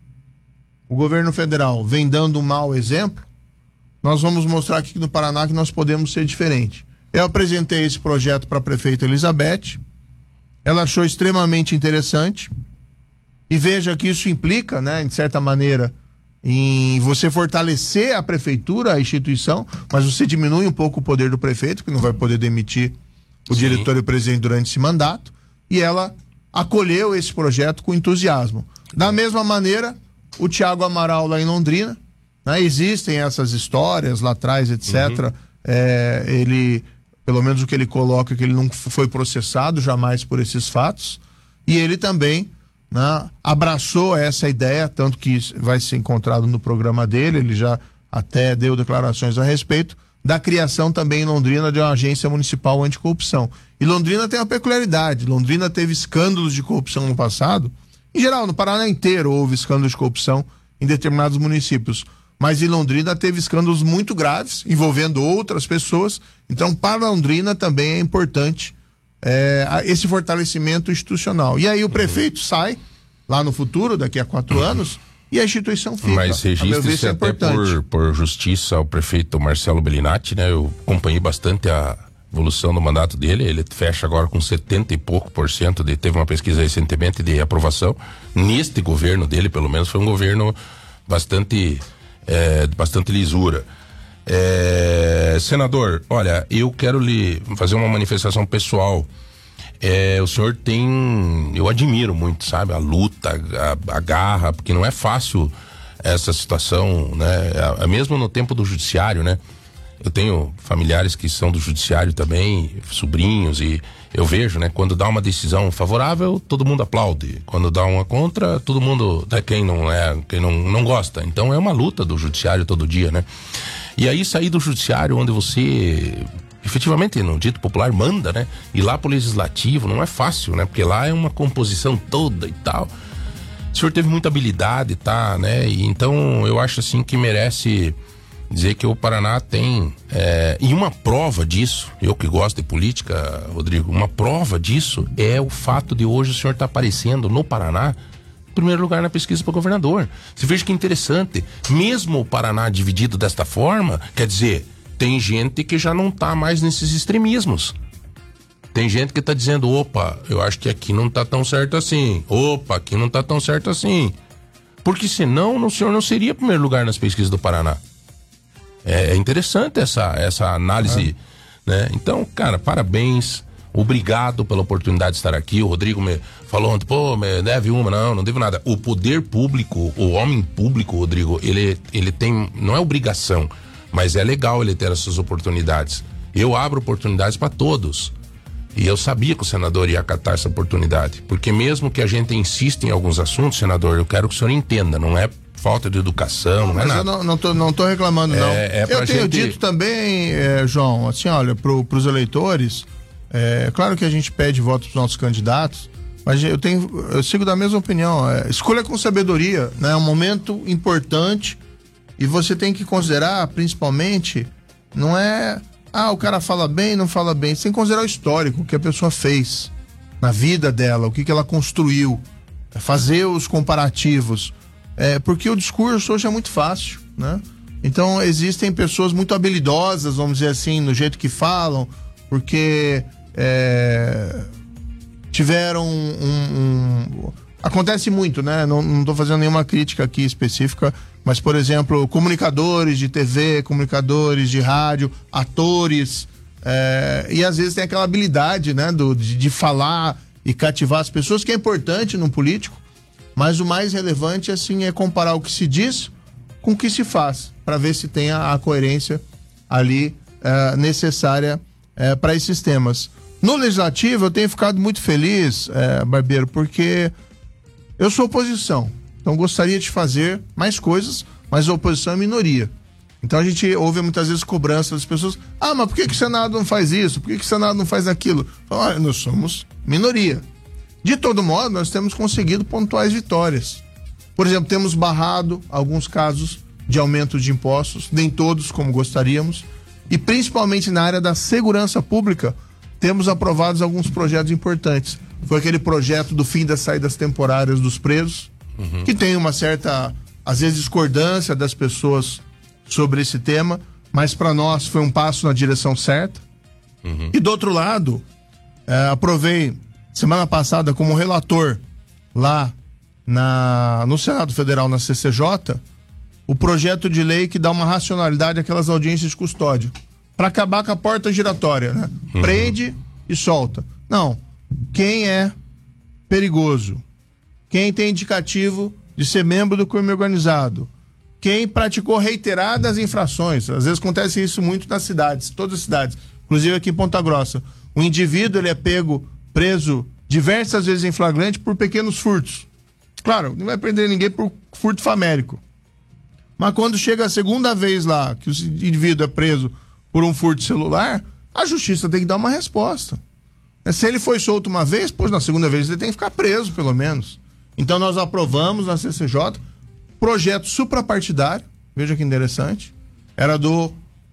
o governo federal, vem dando um mau exemplo, nós vamos mostrar aqui no Paraná que nós podemos ser diferente. Eu apresentei esse projeto para a prefeita Elizabeth, ela achou extremamente interessante, e veja que isso implica, né, de certa maneira, em você fortalecer a prefeitura, a instituição, mas você diminui um pouco o poder do prefeito, que não vai poder demitir o diretor e o presidente durante esse mandato, e ela acolheu esse projeto com entusiasmo. Da mesma maneira, o Thiago Amaral lá em Londrina, né, existem essas histórias lá atrás, etc. Ele, pelo menos o que ele coloca, que ele não foi processado jamais por esses fatos, e ele também, né, abraçou essa ideia, tanto que vai ser encontrado no programa dele, ele já até deu declarações a respeito, da criação também em Londrina de uma agência municipal anticorrupção. E Londrina tem uma peculiaridade, Londrina teve escândalos de corrupção no passado, em geral, no Paraná inteiro houve escândalos de corrupção em determinados municípios, mas em Londrina teve escândalos muito graves envolvendo outras pessoas. Então, para Londrina também é importante esse fortalecimento institucional. E aí o prefeito sai lá no futuro, daqui a 4 anos, e a instituição fica. Mas registre-se até por justiça ao prefeito Marcelo Bellinati, né? Eu acompanhei bastante a evolução do mandato dele. Ele fecha agora com 70 e pouco %. Teve uma pesquisa recentemente de aprovação. Neste governo dele, pelo menos, foi um governo bastante lisura. Senador, olha, eu quero lhe fazer uma manifestação pessoal. O senhor eu admiro muito, sabe, a luta, a garra, porque não é fácil essa situação, né? Mesmo no tempo do judiciário, né? Eu tenho familiares que são do judiciário também, sobrinhos, e eu vejo, né? Quando dá uma decisão favorável, todo mundo aplaude. Quando dá uma contra, todo mundo, quem não gosta. Então é uma luta do judiciário todo dia, né? E aí sair do judiciário onde você efetivamente, no dito popular, manda, né? E lá pro legislativo não é fácil, né? Porque lá é uma composição toda e tal. O senhor teve muita habilidade, tá, né? E então eu acho assim que merece dizer que o Paraná tem e uma prova disso, eu que gosto de política, Rodrigo, uma prova disso é o fato de hoje o senhor tá aparecendo no Paraná em primeiro lugar na pesquisa para governador. Você veja que interessante, mesmo o Paraná dividido desta forma, quer dizer, tem gente que já não tá mais nesses extremismos. Tem gente que tá dizendo, opa, eu acho que aqui não tá tão certo assim. Opa, aqui não tá tão certo assim. Porque senão o senhor não seria primeiro lugar nas pesquisas do Paraná. É interessante essa análise, né? Então, cara, parabéns. Obrigado pela oportunidade de estar aqui. O Rodrigo me falou ontem, me deve uma. Não devo nada. O poder público, o homem público, Rodrigo, ele tem, não é obrigação, mas é legal ele ter essas oportunidades. Eu abro oportunidades para todos. E eu sabia que o senador ia acatar essa oportunidade. Porque mesmo que a gente insista em alguns assuntos, senador, eu quero que o senhor entenda, não é falta de educação, não é nada. Eu não tô reclamando, não. Eu tenho dito também, João, assim, olha, pros eleitores, claro que a gente pede voto pros nossos candidatos, mas eu sigo da mesma opinião. Escolha com sabedoria, né? É um momento importante. E você tem que considerar, principalmente, não é, o cara fala bem, não fala bem. Você tem que considerar o histórico, o que a pessoa fez na vida dela, o que ela construiu, fazer os comparativos. Porque o discurso hoje é muito fácil, né? Então, existem pessoas muito habilidosas, vamos dizer assim, no jeito que falam, porque tiveram acontece muito, né? Não tô fazendo nenhuma crítica aqui específica, mas, por exemplo, comunicadores de TV, comunicadores de rádio, atores, e às vezes tem aquela habilidade, né, de falar e cativar as pessoas, que é importante num político, mas o mais relevante, assim, é comparar o que se diz com o que se faz, para ver se tem a coerência ali necessária para esses temas. No Legislativo, eu tenho ficado muito feliz, Barbeiro, porque eu sou oposição. Então gostaria de fazer mais coisas, mas a oposição é minoria. Então a gente ouve muitas vezes cobrança das pessoas. Mas por que o Senado não faz isso? Por que o Senado não faz aquilo? Olha, nós somos minoria. De todo modo, nós temos conseguido pontuais vitórias. Por exemplo, temos barrado alguns casos de aumento de impostos, nem todos como gostaríamos, e principalmente na área da segurança pública, temos aprovados alguns projetos importantes. Foi aquele projeto do fim das saídas temporárias dos presos, que tem uma certa, às vezes, discordância das pessoas sobre esse tema, mas para nós foi um passo na direção certa. E do outro lado, aprovei semana passada como relator lá no Senado Federal, na CCJ, o projeto de lei que dá uma racionalidade àquelas audiências de custódia, para acabar com a porta giratória, né? Prende e solta. Não, quem é perigoso, quem tem indicativo de ser membro do crime organizado, quem praticou reiteradas infrações, às vezes acontece isso muito nas cidades, todas as cidades, inclusive aqui em Ponta Grossa. O indivíduo, ele é preso diversas vezes em flagrante por pequenos furtos. Claro, não vai prender ninguém por furto famélico. Mas quando chega a segunda vez lá, que o indivíduo é preso por um furto celular, a justiça tem que dar uma resposta. Se ele foi solto uma vez, na segunda vez ele tem que ficar preso, pelo menos. Então nós aprovamos na CCJ projeto suprapartidário, veja que interessante, era do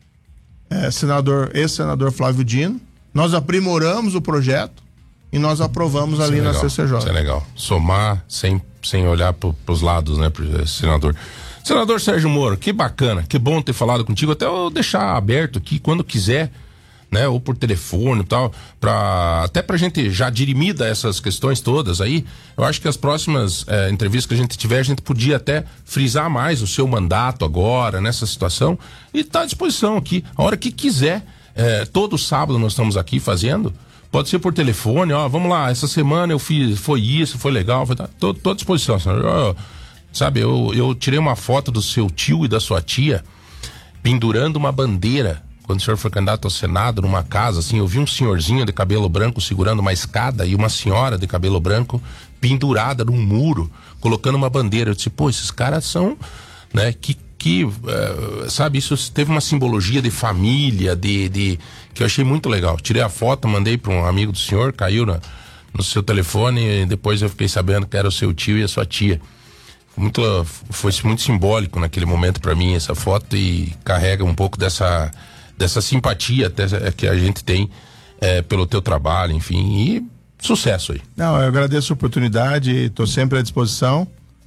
ex-senador Flávio Dino. Nós aprimoramos o projeto e nós aprovamos ali na CCJ. Isso é legal. Somar sem olhar pros lados, né, pro senador. Senador Sérgio Moro, que bacana, que bom ter falado contigo. Até eu deixar aberto aqui quando quiser, né, ou por telefone e tal, até pra gente já dirimida essas questões todas aí. Eu acho que as próximas entrevistas que a gente tiver, a gente podia até frisar mais o seu mandato agora, nessa situação, e tá à disposição aqui, a hora que quiser. Todo sábado nós estamos aqui fazendo, pode ser por telefone, vamos lá, essa semana eu fiz, foi isso, foi legal, tô à disposição, senhor. Sabe, eu tirei uma foto do seu tio e da sua tia pendurando uma bandeira quando o senhor foi candidato ao Senado, numa casa, assim, eu vi um senhorzinho de cabelo branco segurando uma escada e uma senhora de cabelo branco pendurada num muro, colocando uma bandeira. Eu disse, pô, esses caras são, né, sabe, isso teve uma simbologia de família, que eu achei muito legal. Tirei a foto, mandei para um amigo do senhor, caiu no seu telefone, e depois eu fiquei sabendo que era o seu tio e a sua tia. Foi muito simbólico naquele momento para mim essa foto, e carrega um pouco dessa simpatia até que a gente tem pelo teu trabalho, enfim, e sucesso aí. Não, eu agradeço a oportunidade, estou sempre à disposição.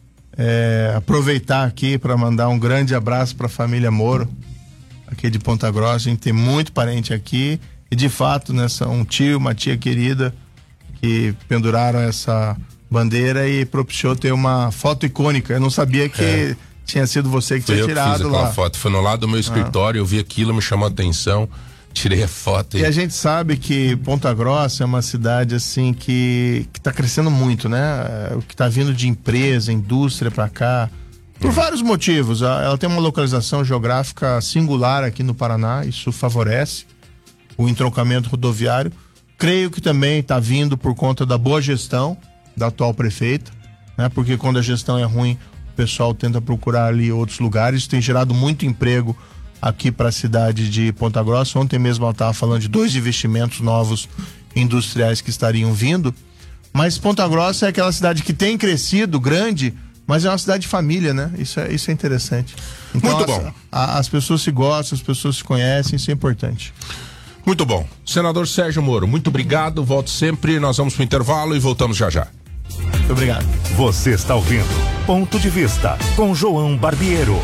Aproveitar aqui para mandar um grande abraço para a família Moro, aqui de Ponta Grossa. A gente tem muito parente aqui e, de fato, né, um tio, uma tia querida que penduraram essa bandeira e propiciou ter uma foto icônica. Eu não sabia que tinha sido você que tinha tirado lá. Foto. Foi no lado do meu escritório, eu vi aquilo, me chamou a atenção, tirei a foto. E a gente sabe que Ponta Grossa é uma cidade assim que tá crescendo muito, né? O que tá vindo de empresa, indústria pra cá, por vários motivos. Ela tem uma localização geográfica singular aqui no Paraná, isso favorece o entroncamento rodoviário. Creio que também tá vindo por conta da boa gestão da atual prefeita, né? Porque quando a gestão é ruim, o pessoal tenta procurar ali outros lugares. Isso tem gerado muito emprego aqui para a cidade de Ponta Grossa. Ontem mesmo ela estava falando de 2 investimentos novos industriais que estariam vindo. Mas Ponta Grossa é aquela cidade que tem crescido, grande, mas é uma cidade de família, né? Isso é interessante. Então, muito bom. As pessoas se gostam, as pessoas se conhecem, isso é importante. Muito bom. Senador Sérgio Moro, muito obrigado, volte sempre. Nós vamos para o intervalo e voltamos já já. Muito obrigado. Você está ouvindo Ponto de Vista com João Barbiero.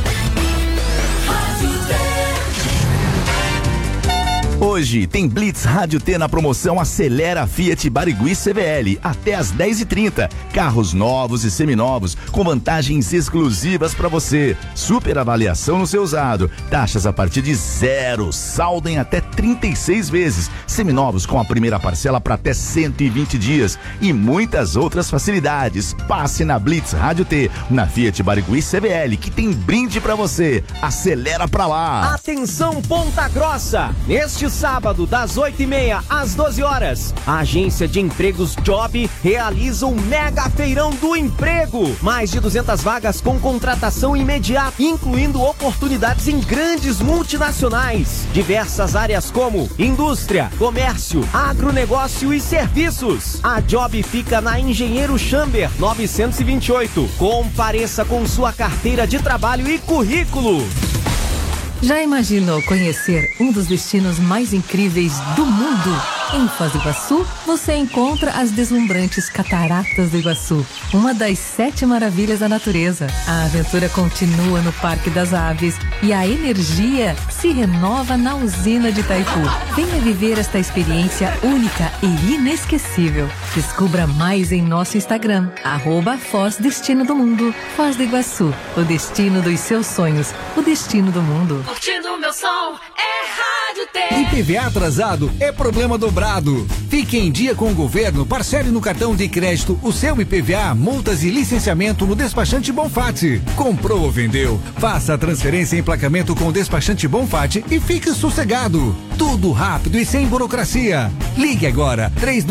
Hoje tem Blitz Rádio T na promoção Acelera Fiat Barigui CVL até às 10h30. Carros novos e seminovos com vantagens exclusivas para você. Super avaliação no seu usado. Taxas a partir de 0. Saldo em até 36 vezes. Seminovos com a primeira parcela para até 120 dias. E muitas outras facilidades. Passe na Blitz Rádio T, na Fiat Barigui CVL, que tem brinde para você. Acelera pra lá. Atenção Ponta Grossa! Neste sábado, das 8h30 às 12 horas, a agência de empregos Job realiza o Mega Feirão do Emprego. Mais de 200 vagas com contratação imediata, incluindo oportunidades em grandes multinacionais. Diversas áreas como indústria, comércio, agronegócio e serviços. A Job fica na Engenheiro Chamber 928. Compareça com sua carteira de trabalho e currículo. Já imaginou conhecer um dos destinos mais incríveis do mundo? Em Foz do Iguaçu, você encontra as deslumbrantes Cataratas do Iguaçu, uma das 7 maravilhas da natureza. A aventura continua no Parque das Aves e a energia se renova na usina de Itaipu. Venha viver esta experiência única e inesquecível. Descubra mais em nosso Instagram, @Foz Destino do Mundo. Foz do Iguaçu, o destino dos seus sonhos, o destino do mundo. Curtindo meu som, Rádio T. IPVA atrasado é problema dobrado. Fique em dia com o governo, parcele no cartão de crédito o seu IPVA, multas e licenciamento no despachante Bonfatti. Comprou ou vendeu? Faça a transferência em emplacamento com o despachante Bonfatti e fique sossegado. Tudo rápido e sem burocracia. Ligue agora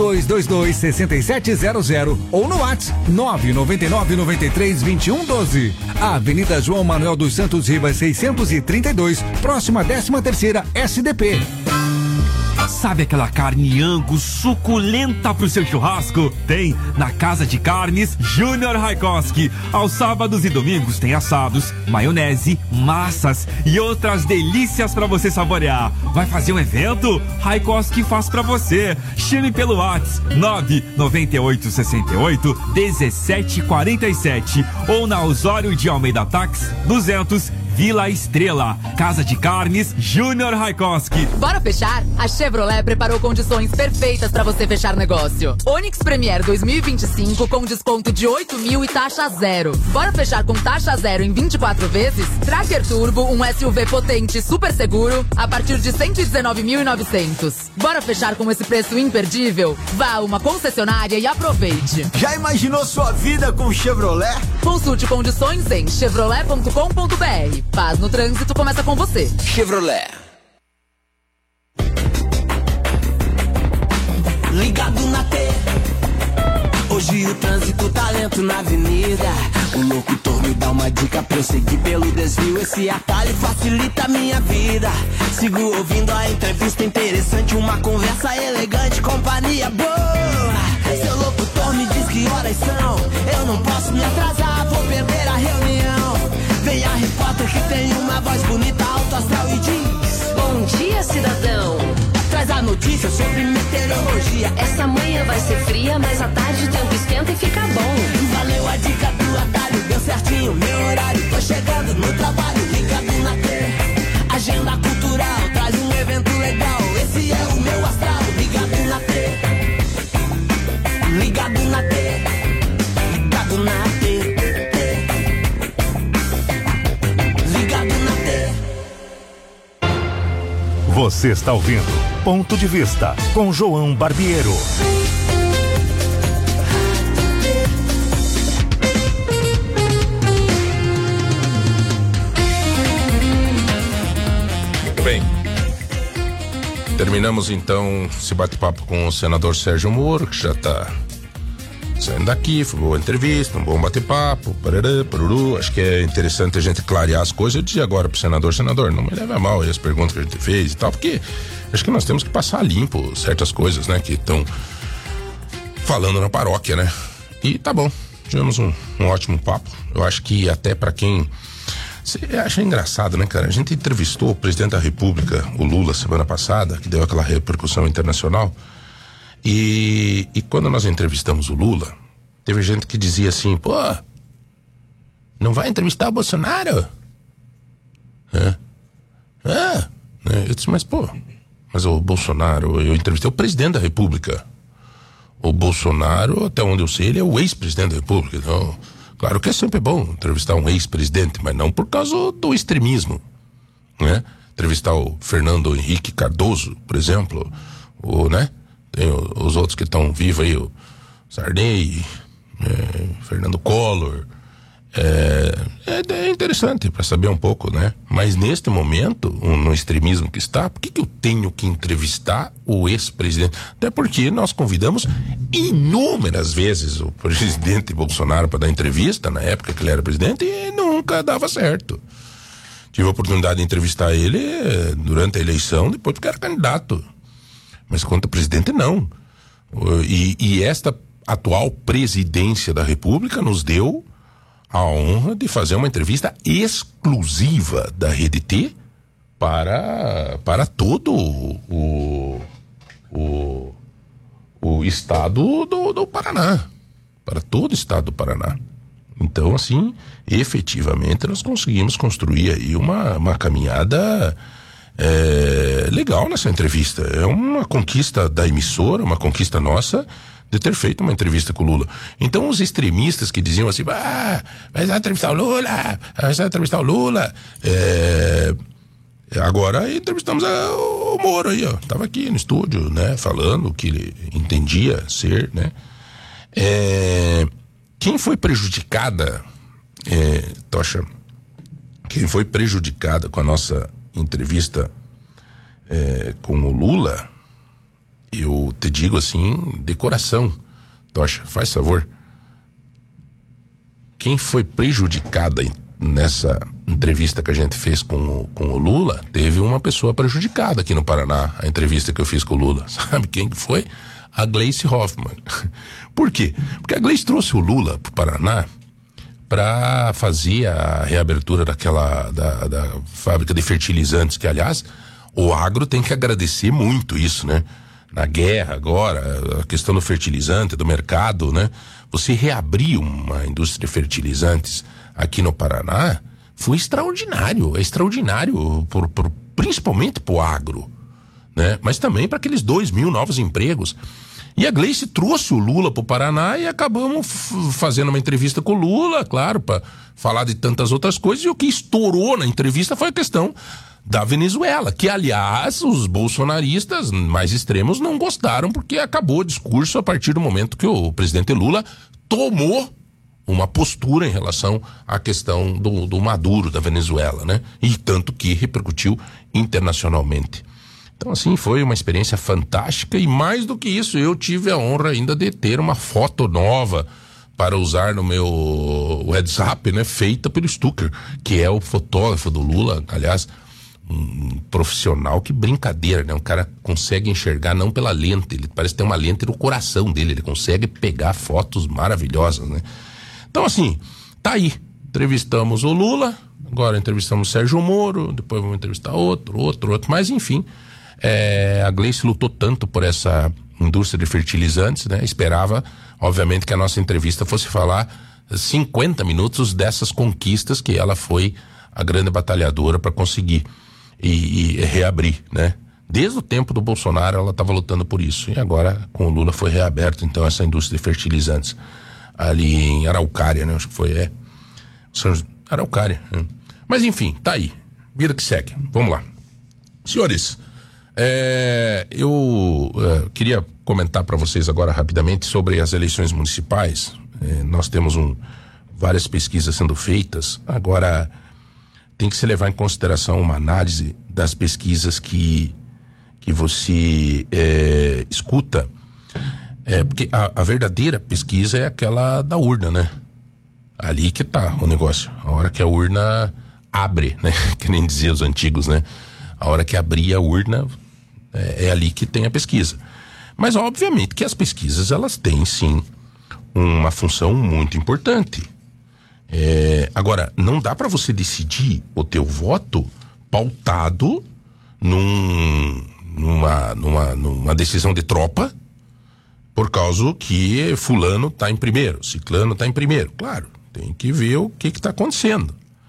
3222-6700 ou no WhatsApp 999-93-2112. Avenida João Manuel dos Santos Ribas 632, próxima 13ª SDP. Sabe aquela carne Angus suculenta pro seu churrasco? Tem na Casa de Carnes Júnior Raikoski. Aos sábados e domingos tem assados, maionese, massas e outras delícias pra você saborear. Vai fazer um evento? Raikoski faz pra você. Chame pelo WhatsApp 99868-1747 ou na Osório de Almeida Tax 200 Vila Estrela. Casa de Carnes Júnior Raikoski. Bora fechar? A Chevrolet preparou condições perfeitas para você fechar negócio. Onix Premier 2025 com desconto de 8 mil e taxa zero. Bora fechar com taxa zero em 24 vezes? Tracker Turbo, um SUV potente super seguro a partir de 119.900. Bora fechar com esse preço imperdível? Vá a uma concessionária e aproveite. Já imaginou sua vida com Chevrolet? Consulte condições em chevrolet.com.br. Paz no trânsito começa com você. Chevrolet. Ligado na T. Hoje o trânsito tá lento na avenida. O locutor me dá uma dica pra eu seguir pelo desvio. Esse atalho facilita a minha vida. Sigo ouvindo a entrevista interessante, uma conversa elegante, companhia boa. Seu locutor me diz que horas são. Eu não posso me atrasar, vou perder a reunião. Vem a repórter que tem uma voz bonita, alto astral e diz: bom dia, cidadão. Traz a notícia sobre meteorologia. Essa manhã vai ser fria, mas à tarde o tempo esquenta e fica bom. Valeu a dica do atalho, deu certinho meu horário. Tô chegando no trabalho, ligado na T. Agenda cultural, traz um evento legal. Esse é o meu astral, ligado na T. Ligado na T. Ligado na T. Você está ouvindo Ponto de Vista com João Barbiero. Muito bem. Terminamos então esse bate-papo com o senador Sérgio Moro, que já está saindo daqui. Foi uma boa entrevista, um bom bate-papo, paruru. Acho que é interessante a gente clarear as coisas. Eu dizia agora pro senador, não me leve a mal aí as perguntas que a gente fez e tal, porque acho que nós temos que passar limpo certas coisas, né, que estão falando na paróquia, né? E tá bom, tivemos um ótimo papo. Eu acho que até pra quem... Você acha engraçado, né, cara? A gente entrevistou o presidente da República, o Lula, semana passada, que deu aquela repercussão internacional. E quando nós entrevistamos o Lula, teve gente que dizia assim: pô, não vai entrevistar o Bolsonaro? Eu disse, mas o Bolsonaro, eu entrevistei o presidente da República. O Bolsonaro, até onde eu sei, ele é o ex-presidente da República. Então, claro que é sempre bom entrevistar um ex-presidente, mas não por causa do extremismo, né? Entrevistar o Fernando Henrique Cardoso, por exemplo, né? Tem os outros que estão vivos aí, o Sarney, Fernando Collor. É interessante para saber um pouco, né? Mas neste momento, no extremismo que está, por que eu tenho que entrevistar o ex-presidente? Até porque nós convidamos inúmeras vezes o presidente Bolsonaro para dar entrevista, na época que ele era presidente, e nunca dava certo. Tive a oportunidade de entrevistar ele durante a eleição, depois porque era candidato. Mas quanto presidente, não. E esta atual presidência da República nos deu a honra de fazer uma entrevista exclusiva da Rede T para todo o estado do Paraná. Para todo o estado do Paraná. Então, assim, efetivamente nós conseguimos construir aí uma caminhada legal nessa entrevista. É uma conquista da emissora, uma conquista nossa de ter feito uma entrevista com o Lula. Então os extremistas que diziam assim: vai entrevistar o Lula, agora entrevistamos o Moro aí, ó. Tava aqui no estúdio, né, falando o que ele entendia ser, né? Quem foi prejudicada, Tocha, quem foi prejudicada com a nossa entrevista com o Lula, eu te digo assim, de coração, Tocha, faz favor, quem foi prejudicada nessa entrevista que a gente fez com o Lula, teve uma pessoa prejudicada aqui no Paraná, a entrevista que eu fiz com o Lula. Sabe quem que foi? A Gleice Hoffmann. Por quê? Porque a Gleice trouxe o Lula pro Paraná para fazer a reabertura da fábrica de fertilizantes, que, aliás, o agro tem que agradecer muito isso, né? Na guerra agora, a questão do fertilizante, do mercado, né? Você reabrir uma indústria de fertilizantes aqui no Paraná foi extraordinário. É extraordinário, principalmente pro agro, né? Mas também para aqueles 2.000 novos empregos. E a Gleice trouxe o Lula pro Paraná e acabamos fazendo uma entrevista com o Lula, claro, para falar de tantas outras coisas. E o que estourou na entrevista foi a questão da Venezuela, que, aliás, os bolsonaristas mais extremos não gostaram, porque acabou o discurso a partir do momento que o presidente Lula tomou uma postura em relação à questão do Maduro, da Venezuela, né? E tanto que repercutiu internacionalmente. Então, assim, foi uma experiência fantástica, e mais do que isso, eu tive a honra ainda de ter uma foto nova para usar no meu WhatsApp, né? Feita pelo Stucker, que é o fotógrafo do Lula, aliás, um profissional, que brincadeira, né? Um cara consegue enxergar não pela lente, ele parece ter uma lente no coração dele, ele consegue pegar fotos maravilhosas, né? Então, assim, tá aí, entrevistamos o Lula, agora entrevistamos o Sérgio Moro, depois vamos entrevistar outro, mas enfim, a Gleice lutou tanto por essa indústria de fertilizantes, né? Esperava, obviamente, que a nossa entrevista fosse falar 50 minutos dessas conquistas que ela foi a grande batalhadora para conseguir e reabrir, né? Desde o tempo do Bolsonaro ela estava lutando por isso, e agora com o Lula foi reaberto então essa indústria de fertilizantes ali em Araucária, né? Acho que foi, Araucária, né? Mas enfim, tá aí, vida que segue, vamos lá. Senhores, eu queria comentar para vocês agora rapidamente sobre as eleições municipais. Nós temos várias pesquisas sendo feitas, agora tem que se levar em consideração uma análise das pesquisas que você escuta, porque a verdadeira pesquisa é aquela da urna, né? Ali que tá o negócio, a hora que a urna abre, né? Que nem diziam os antigos, né? A hora que abrir a urna, é ali que tem a pesquisa. Mas obviamente que as pesquisas, elas têm sim uma função muito importante. Agora, não dá para você decidir o teu voto pautado numa decisão de tropa, por causa que fulano tá em primeiro, ciclano tá em primeiro. Claro, tem que ver o que tá acontecendo.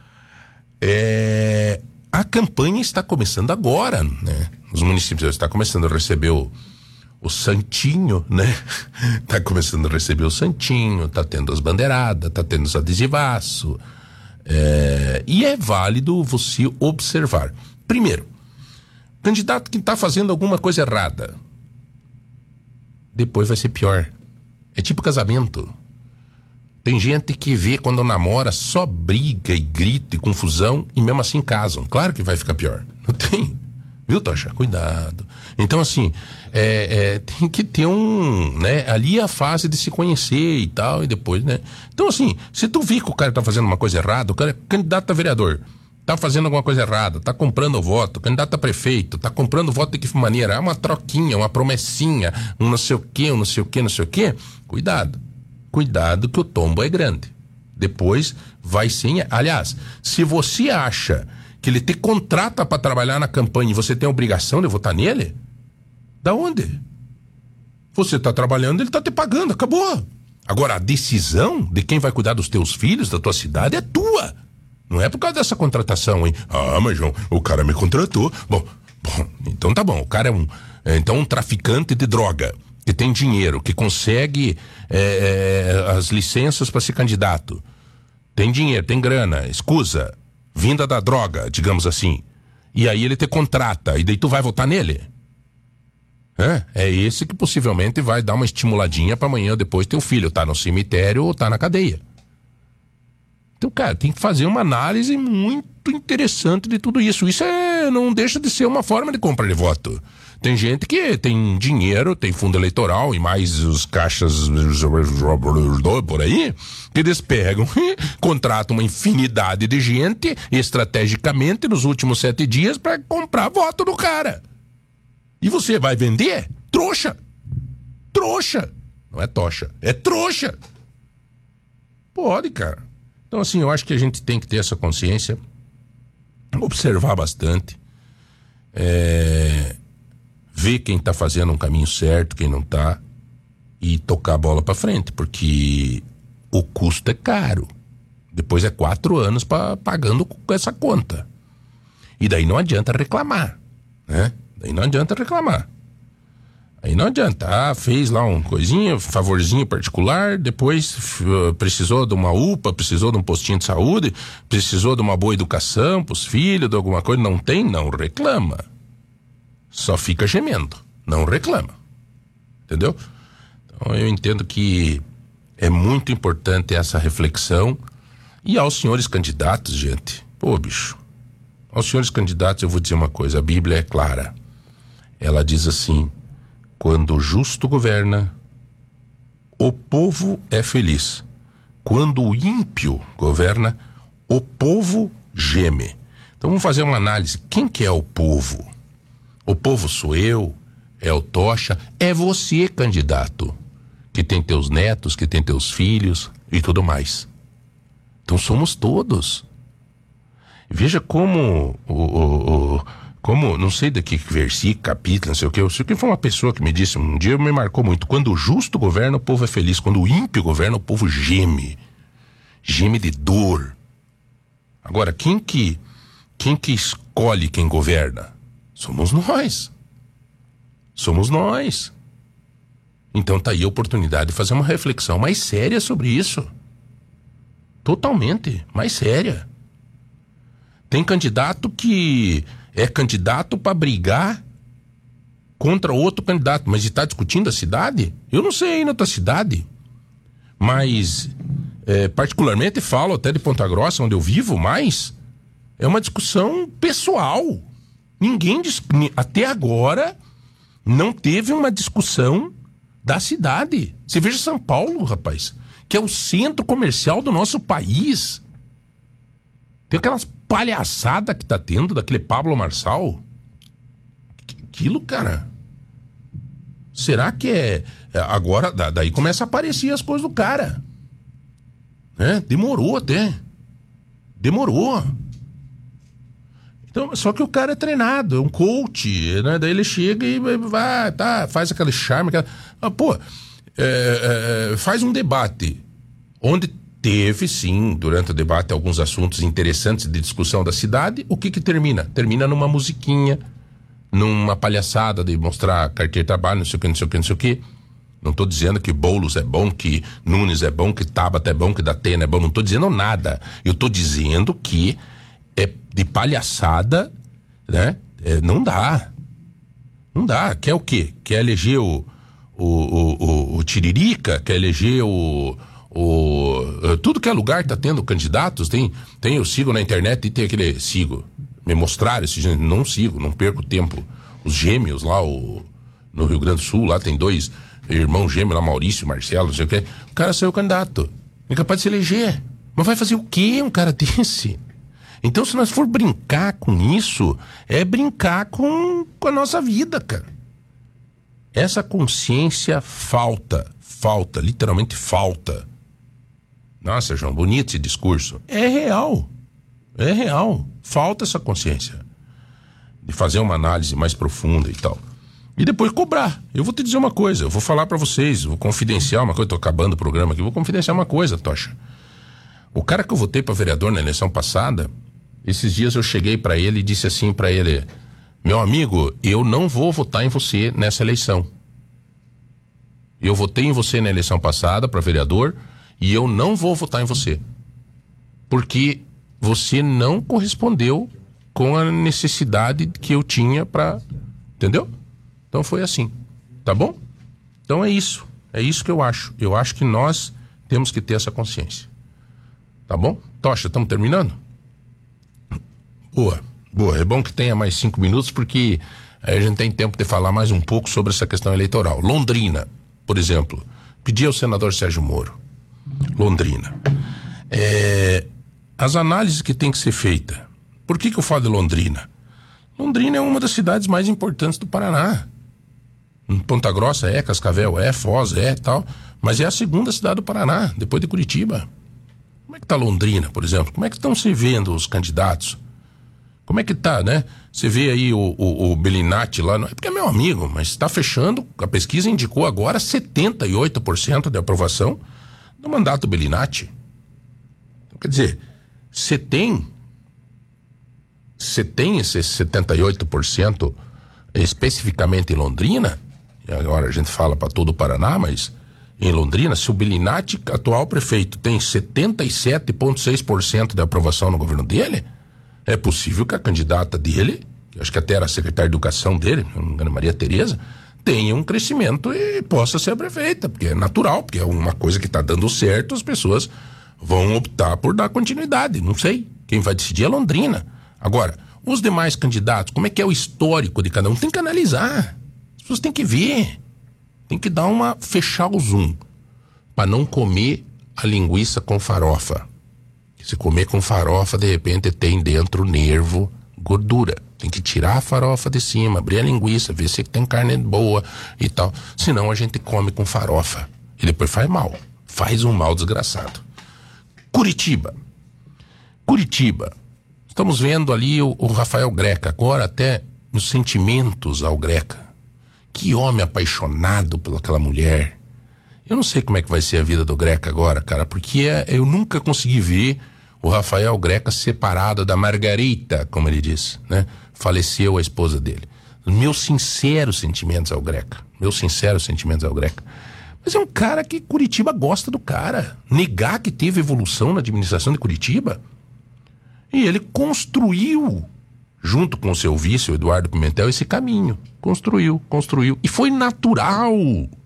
A campanha está começando agora, né? Os municípios estão começando a receber o santinho, né? Tá começando a receber o santinho, tá tendo as bandeiradas, tá tendo os adesivaços. E é válido você observar. Primeiro, candidato que tá fazendo alguma coisa errada, depois vai ser pior. É tipo casamento. Tem gente que vê quando namora só briga e grita e confusão, e mesmo assim casam. Claro que vai ficar pior. Não tem? Viu, Tocha? Cuidado. Então, assim, tem que ter né? Ali é a fase de se conhecer e tal, e depois, né? Então, assim, se tu vê que o cara tá fazendo uma coisa errada, o cara é candidato a vereador, tá fazendo alguma coisa errada, tá comprando o voto, candidato a prefeito, tá comprando voto de que maneira? É uma troquinha, uma promessinha, um não sei o quê, um não sei o quê, não sei o quê. Cuidado que o tombo é grande. Depois vai sim. Aliás, se você acha que ele te contrata para trabalhar na campanha e você tem a obrigação de votar nele, da onde? Você tá trabalhando, ele tá te pagando, acabou. Agora, a decisão de quem vai cuidar dos teus filhos, da tua cidade, é tua. Não é por causa dessa contratação, hein? Ah, mas João, o cara me contratou. Bom, então tá bom. O cara é um traficante de droga, que tem dinheiro, que consegue as licenças para ser candidato. Tem dinheiro, tem grana, escusa, vinda da droga, digamos assim. E aí ele te contrata, e daí tu vai votar nele? É esse que possivelmente vai dar uma estimuladinha para amanhã ou depois teu filho tá no cemitério ou tá na cadeia. Então, cara, tem que fazer uma análise muito interessante de tudo isso. Isso não deixa de ser uma forma de compra de voto. Tem gente que tem dinheiro, tem fundo eleitoral e mais os caixas por aí, que eles pegam e contratam uma infinidade de gente estrategicamente nos últimos 7 dias para comprar voto do cara. E você vai vender? Trouxa! Trouxa! Não é tocha, é trouxa! Pode, cara. Então, assim, eu acho que a gente tem que ter essa consciência, observar bastante, ver quem tá fazendo um caminho certo, quem não tá, e tocar a bola pra frente, porque o custo é caro. Depois é 4 anos pagando com essa conta. E daí não adianta reclamar, né? Daí não adianta reclamar. Aí não adianta, fez lá um coisinha, favorzinho particular, depois precisou de uma UPA, precisou de um postinho de saúde, precisou de uma boa educação pros filhos, de alguma coisa, não tem, não reclama. Só fica gemendo, não reclama. Entendeu? Então eu entendo que é muito importante essa reflexão. E aos senhores candidatos, gente, pô, bicho, aos senhores candidatos eu vou dizer uma coisa, a Bíblia é clara. Ela diz assim: quando o justo governa, o povo é feliz. Quando o ímpio governa, o povo geme. Então vamos fazer uma análise. Quem que é o povo? O povo sou eu, é o Tocha, é você, candidato, que tem teus netos, que tem teus filhos e tudo mais. Então somos todos. Veja como como, não sei daqui que versículo, capítulo, não sei o que. Eu sei que foi uma pessoa que me disse, um dia me marcou muito: quando o justo governa, o povo é feliz. Quando o ímpio governa, o povo geme. Geme de dor. Agora, quem que escolhe quem governa? Somos nós. Somos nós. Então tá aí a oportunidade de fazer uma reflexão mais séria sobre isso. Totalmente, mais séria. Tem candidato que é candidato para brigar contra outro candidato, mas está discutindo a cidade? Eu não sei aí na tua cidade, mas particularmente falo até de Ponta Grossa, onde eu vivo mais, é uma discussão pessoal. Ninguém, até agora, não teve uma discussão da cidade. Você veja São Paulo, rapaz, que é o centro comercial do nosso país. Tem aquelas palhaçadas que tá tendo daquele Pablo Marçal. Aquilo, cara. Será que agora, daí começa a aparecer as coisas do cara. Demorou até. Demorou. Então, só que o cara é treinado, é um coach, né? Daí ele chega e vai, faz aquele charme. Faz um debate onde teve, sim, durante o debate, alguns assuntos interessantes de discussão da cidade. O que termina? Termina numa musiquinha, numa palhaçada de mostrar carteira de trabalho, não sei o que, não sei o que, não sei o que. Não tô dizendo que Boulos é bom, que Nunes é bom, que Tabata é bom, que Datena é bom, não tô dizendo nada. Eu tô dizendo que é de palhaçada, né? Não dá. Não dá. Quer o quê? Quer eleger o Tiririca? Quer eleger tudo que é lugar tá tendo candidatos, eu sigo na internet e tem aquele, me mostraram esse gente, não sigo, não perco tempo. Os gêmeos lá, no Rio Grande do Sul, lá tem 2 irmãos gêmeos lá, Maurício, Marcelo, não sei o que. O cara saiu candidato, é capaz de se eleger, mas vai fazer o quê um cara desse? Então, se nós for brincar com isso, é brincar com a nossa vida, cara. Essa consciência falta, literalmente falta. Nossa, João, bonito esse discurso. É real. Falta essa consciência de fazer uma análise mais profunda e tal. E depois cobrar. Eu vou te dizer uma coisa, eu vou falar pra vocês, vou confidenciar uma coisa, tô acabando o programa aqui, vou confidenciar uma coisa, Tocha. O cara que eu votei pra vereador na eleição passada, esses dias eu cheguei pra ele e disse assim pra ele: meu amigo, eu não vou votar em você nessa eleição. Eu votei em você na eleição passada pra vereador, e eu não vou votar em você, porque você não correspondeu com a necessidade que eu tinha pra... Entendeu? Então foi assim, tá bom? Então é isso que eu acho. Eu acho que nós temos que ter essa consciência. Tá bom? Tocha, estamos terminando? Boa. É bom que tenha mais 5 minutos, porque Aí a gente tem tempo de falar mais um pouco sobre essa questão eleitoral. Londrina, por exemplo, pedi ao senador Sérgio Moro. Londrina. As análises que tem que ser feitas. Por que eu falo de Londrina? Londrina é uma das cidades mais importantes do Paraná. Ponta Grossa Cascavel Foz tal, mas é a segunda cidade do Paraná, depois de Curitiba. Como é que tá Londrina, por exemplo? Como é que estão se vendo os candidatos? Como é que tá, né? Você vê aí o Bellinati lá, não é porque é meu amigo, mas está fechando, a pesquisa indicou agora 78% de aprovação do mandato Bellinati. Então, quer dizer, você tem esses 78% especificamente em Londrina, e agora a gente fala para todo o Paraná, mas em Londrina, se o Bellinati, atual prefeito, tem 77,6% de aprovação no governo dele, é possível que a candidata dele, que acho que até era a secretária de educação dele, Ana Maria Tereza, tenha um crescimento e possa ser a prefeita, porque é natural, porque é uma coisa que está dando certo, as pessoas vão optar por dar continuidade, não sei, quem vai decidir é Londrina. Agora, os demais candidatos, como é que é o histórico de cada um? Tem que analisar, as pessoas têm que ver, tem que dar fechar o zoom, para não comer a linguiça com farofa. Se comer com farofa, de repente tem dentro nervo, gordura. Tem que tirar a farofa de cima, abrir a linguiça, ver se tem carne boa e tal. Senão a gente come com farofa. E depois faz mal. Faz um mal desgraçado. Curitiba. Estamos vendo ali o Rafael Greca, agora até nos sentimentos ao Greca. Que homem apaixonado pelaquela mulher. Eu não sei como é que vai ser a vida do Greca agora, cara, porque eu nunca consegui ver o Rafael Greca separado da Margarita, como ele diz, né? Faleceu a esposa dele. Meus sinceros sentimentos ao Greca. Mas é um cara que Curitiba gosta do cara. Negar que teve evolução na administração de Curitiba. E ele construiu, junto com o seu vice, o Eduardo Pimentel, esse caminho. Construiu. E foi natural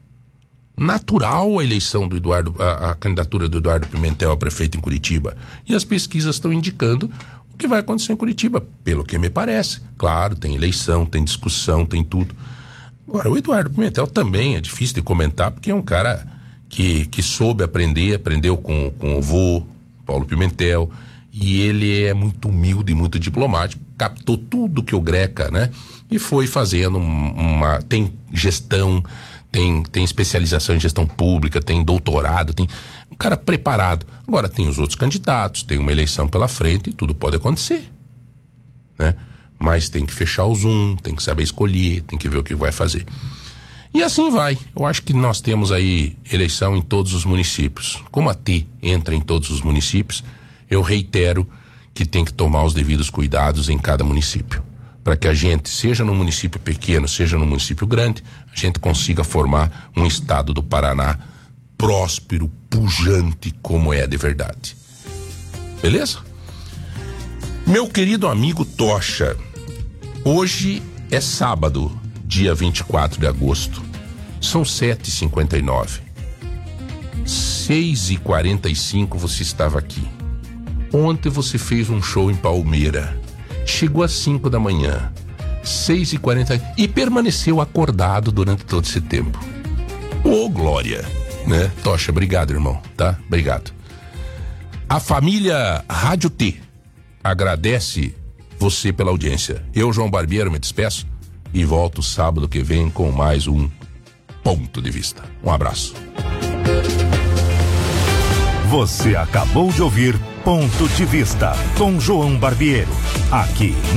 a eleição do Eduardo, a candidatura do Eduardo Pimentel a prefeito em Curitiba. E as pesquisas estão indicando o que vai acontecer em Curitiba, pelo que me parece. Claro, tem eleição, tem discussão, tem tudo. Agora, o Eduardo Pimentel também é difícil de comentar, porque é um cara que soube aprendeu com o avô, Paulo Pimentel, e ele é muito humilde, muito diplomático, captou tudo que o Greca, né? E foi fazendo tem gestão, tem especialização em gestão pública, tem doutorado, tem um cara preparado. Agora tem os outros candidatos, tem uma eleição pela frente e tudo pode acontecer, né? Mas tem que fechar o zoom, tem que saber escolher, tem que ver o que vai fazer. E assim vai. Eu acho que nós temos aí eleição em todos os municípios. Como a T entra em todos os municípios, eu reitero que tem que tomar os devidos cuidados em cada município, para que a gente, seja no município pequeno, seja no município grande, a gente consiga formar um estado do Paraná próspero, pujante, como é de verdade. Beleza? Meu querido amigo Tocha, hoje é sábado, dia 24 de agosto. São 7h59. 6h45 você estava aqui. Ontem você fez um show em Palmeira. Chegou às 5 da manhã, 6h40, e permaneceu acordado durante todo esse tempo. Ô, glória, né? Tocha, obrigado, irmão, tá? Obrigado. A família Rádio T agradece você pela audiência. Eu, João Barbiero, me despeço e volto sábado que vem com mais um Ponto de Vista. Um abraço. Você acabou de ouvir Ponto de Vista com João Barbiero, aqui